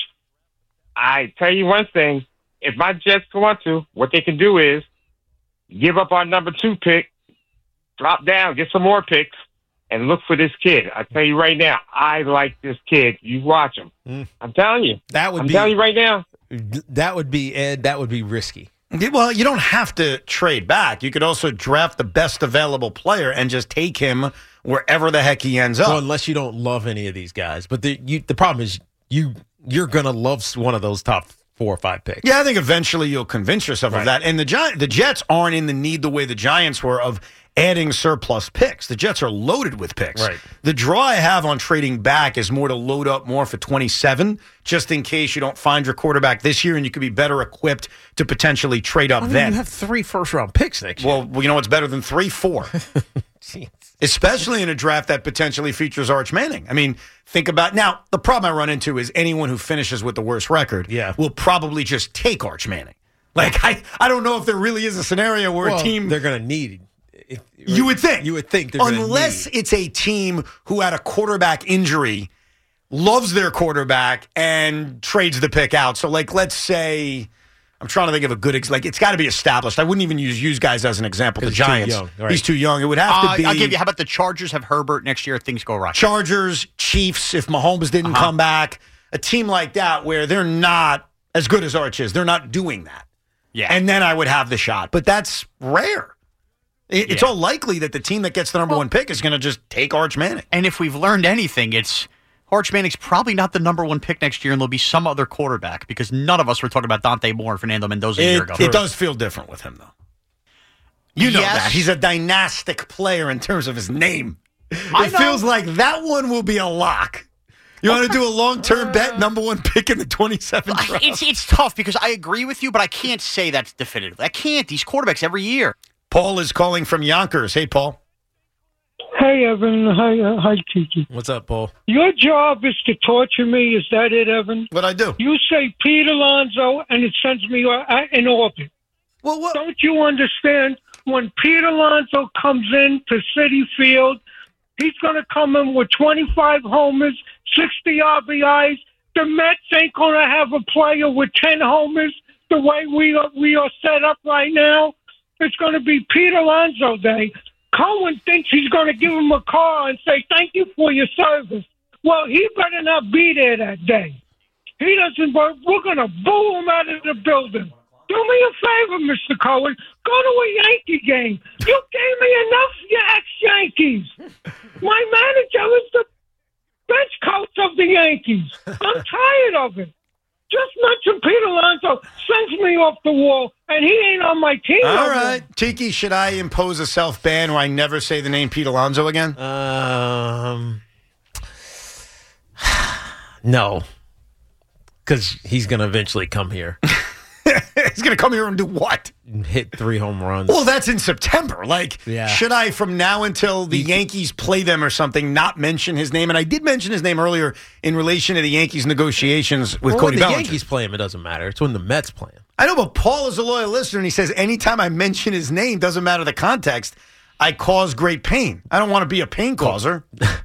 I tell you one thing: if my Jets want to, what they can do is give up our number two pick, drop down, get some more picks, and look for this kid. I tell you right now, I like this kid. You watch him. Mm. I'm telling you. That would I'm be, telling you right now. That would be Ed. That would be risky. Yeah, well, you don't have to trade back. You could also draft the best available player and just take him wherever the heck he ends up. Well, unless you don't love any of these guys, but the you, the problem is you you're gonna love one of those top four or five picks. Yeah, I think eventually you'll convince yourself Right. of that. And the Gi- the Jets aren't in the need the way the Giants were of adding surplus picks. The Jets are loaded with picks. Right. The draw I have on trading back is more to load up more for twenty-seven, just in case you don't find your quarterback this year and you could be better equipped to potentially trade up I mean, then. you have three first round picks next year. Well, you know what's better than three? Four. Jeez. Especially in a draft that potentially features Arch Manning. I mean, think about now. The problem I run into is anyone who finishes with the worst record Yeah. will probably just take Arch Manning. Like I, I don't know if there really is a scenario where Well, a team they're gonna need. If, you would think you would think they're gonna unless need. it's a team who had a quarterback injury, loves their quarterback and trades the pick out. So like let's say. I'm trying to think of a good ex- like it's got to be established. I wouldn't even use use guys as an example. The 'Cause he's too Giants, young, right. he's too young. It would have Uh, to be. I'll give you. How about the Chargers have Herbert next year if things go right? Chargers, Chiefs, if Mahomes didn't Uh-huh. come back, a team like that where they're not as good as Arch is, they're not doing that. Yeah. And then I would have the shot. But that's rare. It, it's Yeah. all likely that the team that gets the number one pick is going to just take Arch Manning. And if we've learned anything, it's Arch Manning's probably not the number one pick next year, and there'll be some other quarterback because none of us were talking about Dante Moore and Fernando Mendoza a year ago. It, it does feel different with him, though. You know Yes. that. He's a dynastic player in terms of his name. I It know. feels like that one will be a lock. You want to do a long-term bet, number one pick in the twenty-seventh round? It's it's tough because I agree with you, but I can't say that's definitive. I can't. These quarterbacks every year. Paul is calling from Yonkers. Hey, Paul. Hey, Evan. Hi, uh, hi, Kiki. What's up, Paul? Your job is to torture me. Is that it, Evan? What I do? You say Pete Alonso, and it sends me uh, in orbit. Well, what? Don't you understand? When Pete Alonso comes in to Citi Field, he's going to come in with twenty-five homers, sixty R B Is. The Mets ain't going to have a player with ten homers the way we are, we are set up right now. It's going to be Pete Alonso Day. Cohen thinks he's going to give him a call and say, thank you for your service. Well, he better not be there that day. He doesn't, we're going to boo him out of the building. Do me a favor, Mister Cohen. Go to a Yankee game. You gave me enough, you ex-Yankees. My manager is the bench coach of the Yankees. I'm tired of it. Just mention Pete Alonso sends me off the wall, and he ain't on my team. All no right. more. Tiki, should I impose a self-ban where I never say the name Pete Alonso again? Um, no, because he's going to eventually come here. He's going to come here and do what? Hit three home runs. Well, that's in September. Like, Yeah. should I, from now until the Yankees play them or something, not mention his name? And I did mention his name earlier in relation to the Yankees' negotiations with well, Cody when the Bellinger. Yankees play him, it doesn't matter. It's when the Mets play him. I know, but Paul is a loyal listener, and he says anytime I mention his name, doesn't matter the context, I cause great pain. I don't want to be a pain causer.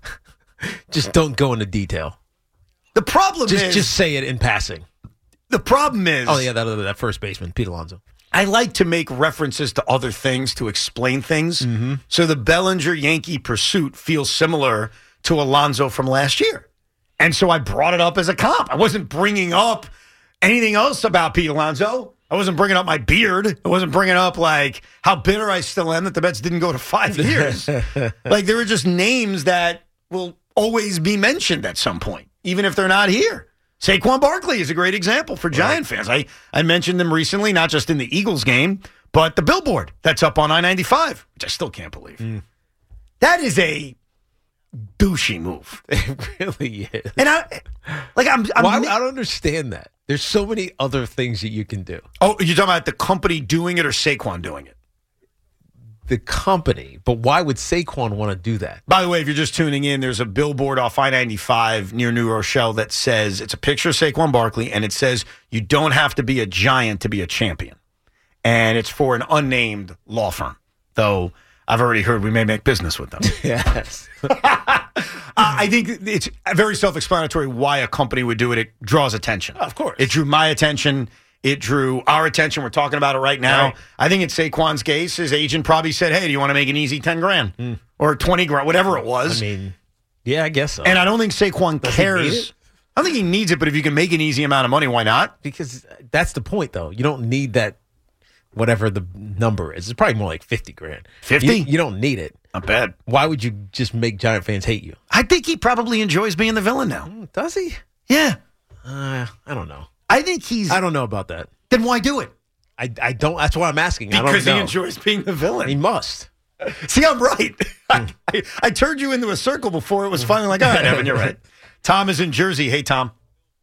Just don't go into detail. The problem Just is... just say it in passing. The problem is... Oh, yeah, that, that first baseman, Pete Alonso. I like to make references to other things to explain things. Mm-hmm. So the Bellinger Yankee pursuit feels similar to Alonso from last year. And so I brought it up as a comp. I wasn't bringing up anything else about Pete Alonso. I wasn't bringing up my beard. I wasn't bringing up, like, how bitter I still am that the Mets didn't go to five years. Like, there were just names that will always be mentioned at some point, even if they're not here. Saquon Barkley is a great example for Giant fans. I, I mentioned them recently, not just in the Eagles game, but the billboard that's up on I ninety-five, which I still can't believe. Mm. That is a douchey move. It really is. And I, like, I'm, I'm well, I, I don't understand that. There's so many other things that you can do. Oh, you're talking about the company doing it or Saquon doing it? The company, but why would Saquon want to do that? By the way, if you're just tuning in, there's a billboard off I ninety-five near New Rochelle that says, it's a picture of Saquon Barkley, and it says, you don't have to be a giant to be a champion. And it's for an unnamed law firm, though I've already heard we may make business with them. Yes. uh, I think it's very self-explanatory why a company would do it. It draws attention. Of course. It drew my attention. It drew our attention. We're talking about it right now. Right. I think in Saquon's case, his agent probably said, hey, do you want to make an easy ten grand mm. or twenty grand, whatever it was. I mean, yeah, I guess so. And I don't think Saquon Does he need cares. it? I don't think he needs it, but if you can make an easy amount of money, why not? Because that's the point, though. You don't need that, whatever the number is. It's probably more like fifty grand. fifty? You, you don't need it. Not bad. Why would you just make Giant fans hate you? I think he probably enjoys being the villain now. Mm, does he? Yeah. Uh, I don't know. I think he's... I don't know about that. Then why do it? I, I don't. That's why I'm asking. Because I don't know. he enjoys being the villain. He must. See, I'm right. I, I, I turned you into a circle before it was finally like, all right, Evan, you're right. Tom is in Jersey. Hey, Tom.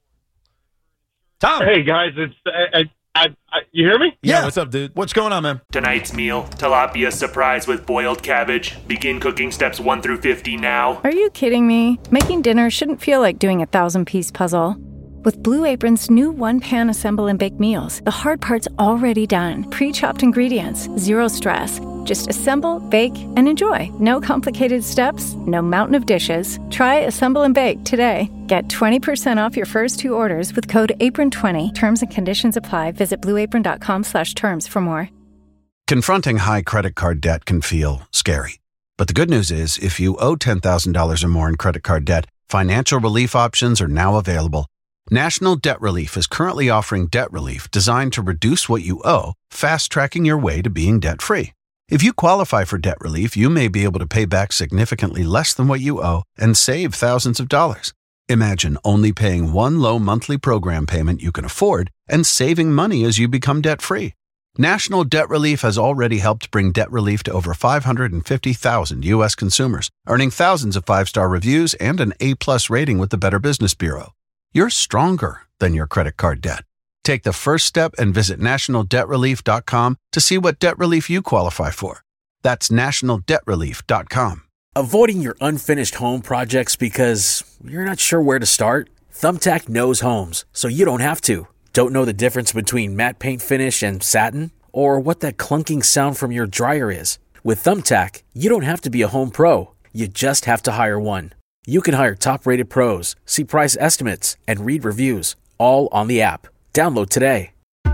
Tom. Hey, guys. It's I, I, I, you hear me? Yeah, what's up, dude? What's going on, man? Tonight's meal, tilapia surprise with boiled cabbage. Begin cooking steps one through fifty now. Are you kidding me? Making dinner shouldn't feel like doing a thousand-piece puzzle. With Blue Apron's new one-pan assemble and bake meals, the hard part's already done. Pre-chopped ingredients, zero stress. Just assemble, bake, and enjoy. No complicated steps, no mountain of dishes. Try Assemble and Bake today. Get twenty percent off your first two orders with code apron twenty. Terms and conditions apply. Visit blueapron.com slash terms for more. Confronting high credit card debt can feel scary. But the good news is, if you owe ten thousand dollars or more in credit card debt, financial relief options are now available. National Debt Relief is currently offering debt relief designed to reduce what you owe, fast-tracking your way to being debt-free. If you qualify for debt relief, you may be able to pay back significantly less than what you owe and save thousands of dollars. Imagine only paying one low monthly program payment you can afford and saving money as you become debt-free. National Debt Relief has already helped bring debt relief to over five hundred fifty thousand U S consumers, earning thousands of five-star reviews and an A-plus rating with the Better Business Bureau. You're stronger than your credit card debt. Take the first step and visit national debt relief dot com to see what debt relief you qualify for. That's national debt relief dot com. Avoiding your unfinished home projects because you're not sure where to start? Thumbtack knows homes, so you don't have to. Don't know the difference between matte paint finish and satin? Or what that clunking sound from your dryer is? With Thumbtack, you don't have to be a home pro. You just have to hire one. You can hire top-rated pros, see price estimates, and read reviews, all on the app. Download today.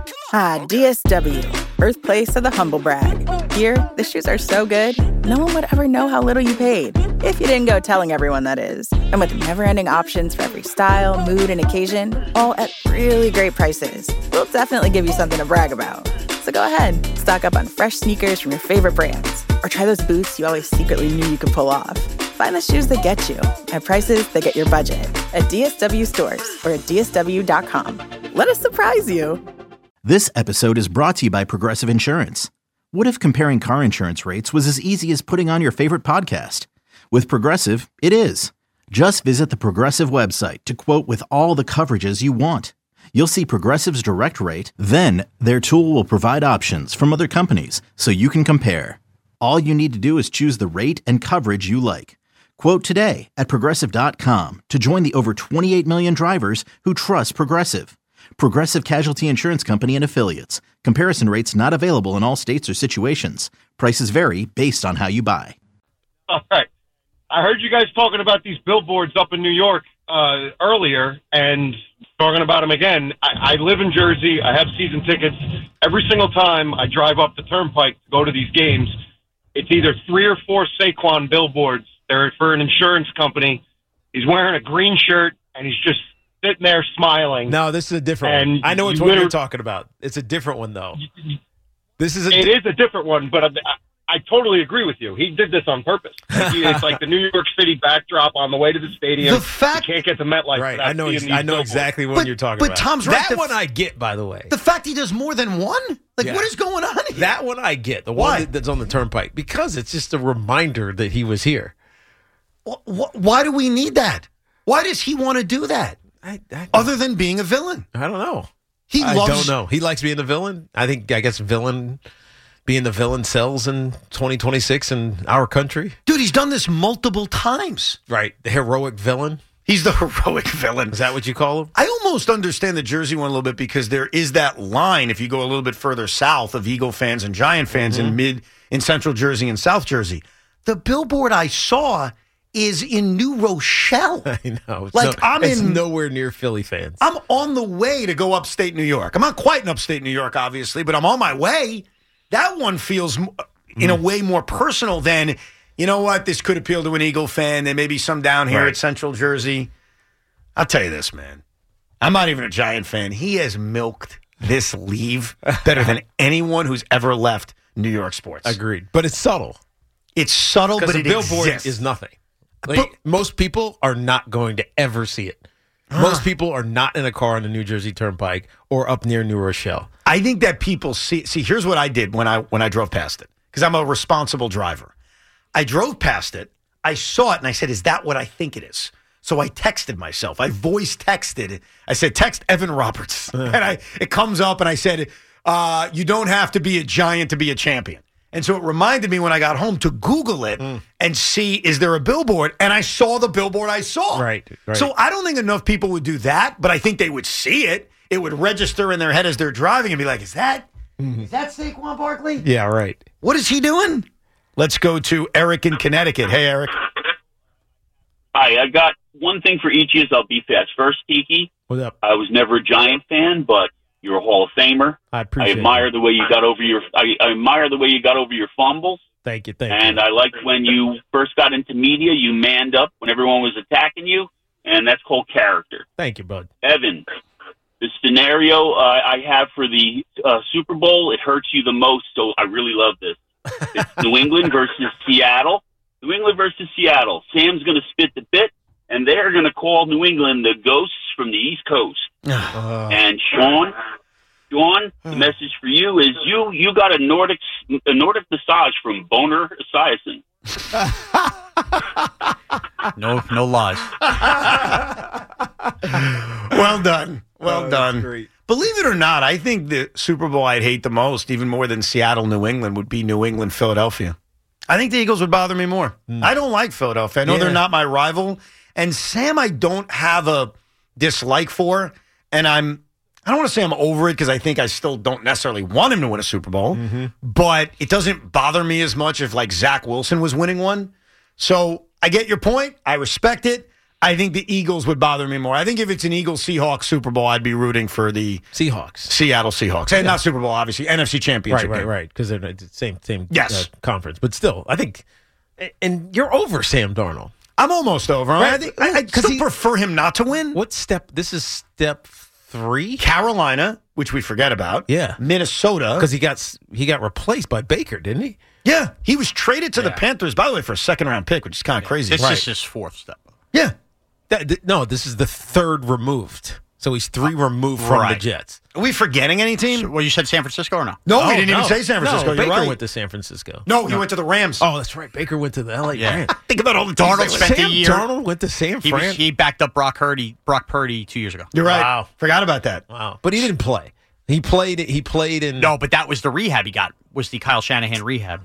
Ah, D S W, birthplace of the humble brag. Here, the shoes are so good, no one would ever know how little you paid. If you didn't go telling everyone, that is. And with never-ending options for every style, mood, and occasion, all at really great prices, we'll definitely give you something to brag about. So go ahead, stock up on fresh sneakers from your favorite brands, or try those boots you always secretly knew you could pull off. Find the shoes that get you at prices that get your budget at D S W stores or at D S W dot com. Let us surprise you. This episode is brought to you by Progressive Insurance. What if comparing car insurance rates was as easy as putting on your favorite podcast? With Progressive, it is. Just visit the Progressive website to quote with all the coverages you want. You'll see Progressive's direct rate, then their tool will provide options from other companies so you can compare. All you need to do is choose the rate and coverage you like. Quote today at progressive dot com to join the over twenty-eight million drivers who trust Progressive. Progressive Casualty Insurance Company and Affiliates. Comparison rates not available in all states or situations. Prices vary based on how you buy. All right. I heard you guys talking about these billboards up in New York uh, earlier and talking about them again. I, I live in Jersey. I have season tickets. Every single time I drive up the turnpike to go to these games, it's either three or four Saquon billboards. They're for an insurance company. He's wearing a green shirt, and he's just sitting there smiling. No, this is a different and one. I know which you one you're literally- talking about. It's a different one, though. This is a It is a different one, but I, I totally agree with you. He did this on purpose. Like, he- it's like the New York City backdrop on the way to the stadium. The fact- you can't get to MetLife. Right, without I know. seeing Ex- these I know billboards. exactly what But- you're talking but about. Tom's right. That The- one I get, by the way. The fact he does more than one? Like, Yeah. what is going on here? That one I get. The Why? one that, that's on the turnpike because it's just a reminder that he was here. Wh- wh- Why do we need that? Why does he want to do that? I, I, Other than being a villain. I don't know. He I loves. don't know. He likes being the villain. I think. I guess villain, being the villain sells in twenty twenty-six in our country. Dude, he's done this multiple times. Right, the heroic villain. He's the heroic villain. Is that what you call him? I almost understand the Jersey one a little bit because there is that line if you go a little bit further south of Eagle fans and Giant fans Mm-hmm. in mid in Central Jersey and South Jersey. The billboard I saw is in New Rochelle. I know. It's Like, no- I'm it's in- nowhere near Philly fans. I'm on the way to go upstate New York. I'm not quite in upstate New York, obviously, but I'm on my way. That one feels m- in a way more personal than, you know what, this could appeal to an Eagle fan. There may be some down here Right. at Central Jersey. I'll tell you this, man. I'm not even a Giant fan. He has milked this leave better than anyone who's ever left New York sports. Agreed, but it's subtle. It's subtle, Because but the it billboard exists. is nothing. Like, most people are not going to ever see it. Most people are not in a car on the New Jersey Turnpike or up near New Rochelle. I think that people see. See, here's what I did when I when I drove past it because I'm a responsible driver. I drove past it. I saw it and I said, "Is that what I think it is?" So I texted myself. I voice texted. I said, "Text Evan Roberts," and I it comes up and I said, uh, "You don't have to be a Giant to be a champion." And so it reminded me when I got home to Google it Mm. and see, is there a billboard? And I saw the billboard I saw. Right, right. So I don't think enough people would do that, but I think they would see it. It would register in their head as they're driving and be like, is that, is that Saquon Barkley? Yeah, right. What is he doing? Let's go to Eric in Connecticut. Hey, Eric. Hi, I got one thing for each of you. I'll be fast. First, Tiki, What's up? I was never a Giant fan, but you're a Hall of Famer. I I appreciate admire it. the way you got over your. I, I admire the way you got over your fumbles, Thank you, thank and you. I liked when you first got into media. You manned up when everyone was attacking you, and that's called character. Thank you, bud. Evan, the scenario uh, I have for the uh, Super Bowl, it hurts you the most. So I really love this. It's New England versus Seattle. New England versus Seattle. Sam's going to spit the bit, and they're going to call New England the ghosts from the East Coast. Uh. And Sean, Sean, the message for you is you you got a Nordic a Nordic massage from Boner Esiason. No, no lies. Well done. Well Oh, done. that's great. Believe it or not, I think the Super Bowl I'd hate the most, even more than Seattle, New England, would be New England, Philadelphia. I think the Eagles would bother me more. I don't like Philadelphia. I know Yeah. they're not my rival. And Sam, I don't have a dislike for. And I'm, I don't want to say I'm over it because I think I still don't necessarily want him to win a Super Bowl. But it doesn't bother me as much if like Zach Wilson was winning one. So I get your point. I respect it. I think the Eagles would bother me more. I think if it's an Eagles-Seahawks Super Bowl, I'd be rooting for the Seahawks. Seattle Seahawks. And not Super Bowl, obviously. N F C Championship Right, right, game. right. Because they're the same same Yes. uh, conference, but still, I think. And you're over Sam Darnold. I'm almost over. Right. I, think, I, I still he- prefer him not to win. What step? This is step three. Carolina, which we forget about. Yeah. Minnesota. Because he got s- he got replaced by Baker, didn't he? Yeah, he was traded to the Yeah. Panthers, by the way, for a second-round pick, which is kind of crazy. This Right. is his fourth step. Yeah. That, th- no, this is the third removed. So he's three removed from the Right. Jets. Are we forgetting any team? So, well, you said San Francisco or no? No, we Oh, didn't even no. say San Francisco. No, You're Baker right. went to San Francisco. No, he went to the Rams. Oh, that's right. Baker went to the L A Yeah. Rams. Think about all the teams Darnold they spent Sam a year. Darnold went to San He, was, Fran. he backed up Brock Purdy, Brock Purdy two years ago. You're right. Wow. Forgot about that. Wow, but he didn't play. He played. He played in. No, but that was the rehab he got. Was the Kyle Shanahan rehab?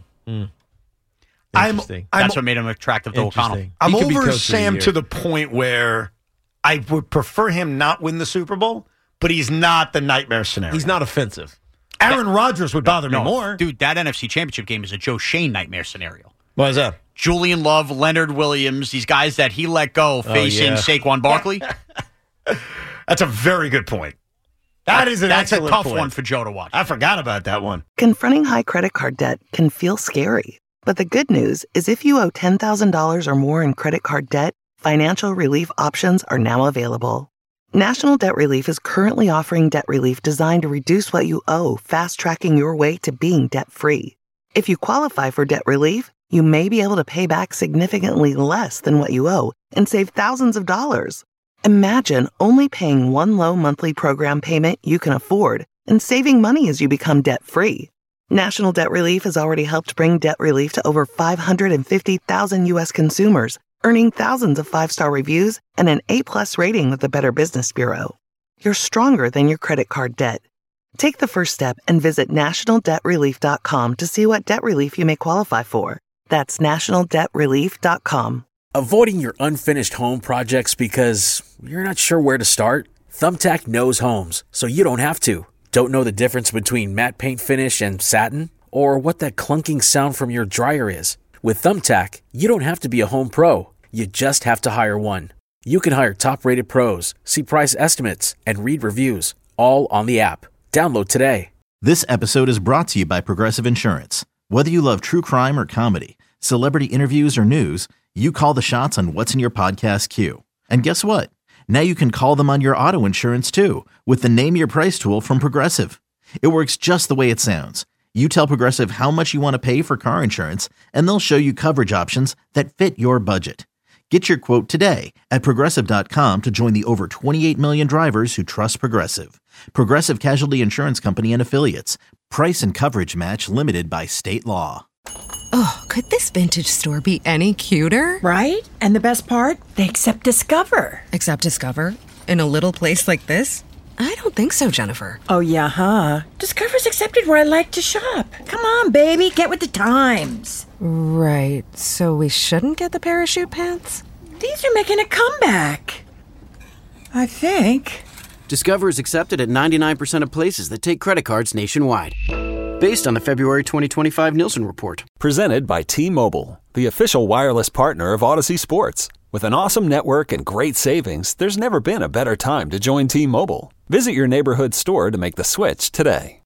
I'm, Interesting. I'm, That's what made him attractive to O'Connell. Interesting. I'm He could be over coach of the Sam year. to the point where I would prefer him not win the Super Bowl, but he's not the nightmare scenario. He's not offensive. Aaron Rodgers would bother me No, more. dude, that N F C Championship game is a Joe Shane nightmare scenario. Why is that? Julian Love, Leonard Williams, these guys that he let go facing yeah. Saquon Barkley. That's a very good point. That is an That's a excellent tough point. one for Joe to watch. I forgot about that one. Confronting high credit card debt can feel scary. But the good news is if you owe ten thousand dollars or more in credit card debt, financial relief options are now available. National Debt Relief is currently offering debt relief designed to reduce what you owe, fast-tracking your way to being debt-free. If you qualify for debt relief, you may be able to pay back significantly less than what you owe and save thousands of dollars. Imagine only paying one low monthly program payment you can afford and saving money as you become debt-free. National Debt Relief has already helped bring debt relief to over five hundred fifty thousand U S consumers, earning thousands of five-star reviews and an A-plus rating with the Better Business Bureau. You're stronger than your credit card debt. Take the first step and visit national debt relief dot com to see what debt relief you may qualify for. That's national debt relief dot com. Avoiding your unfinished home projects because you're not sure where to start? Thumbtack knows homes, so you don't have to. Don't know the difference between matte paint finish and satin? Or what that clunking sound from your dryer is? With Thumbtack, you don't have to be a home pro. You just have to hire one. You can hire top-rated pros, see price estimates, and read reviews, all on the app. Download today. This episode is brought to you by Progressive Insurance. Whether you love true crime or comedy, celebrity interviews or news, you call the shots on what's in your podcast queue. And guess what? Now you can call them on your auto insurance too with the Name Your Price tool from Progressive. It works just the way it sounds. You tell Progressive how much you want to pay for car insurance, and they'll show you coverage options that fit your budget. Get your quote today at progressive dot com to join the over twenty-eight million drivers who trust Progressive. Progressive Casualty Insurance Company and Affiliates. Price and coverage match limited by state law. Oh, could this vintage store be any cuter? Right? And the best part? They accept Discover. Accept Discover? In a little place like this? I don't think so, Jennifer. Oh, yeah, huh? Discover's accepted where I like to shop. Come on, baby, get with the times. Right, so we shouldn't get the parachute pants? These are making a comeback. I think. Discover is accepted at ninety-nine percent of places that take credit cards nationwide. Based on the February twenty twenty-five Nielsen report. Presented by T-Mobile, the official wireless partner of Odyssey Sports. With an awesome network and great savings, there's never been a better time to join T-Mobile. Visit your neighborhood store to make the switch today.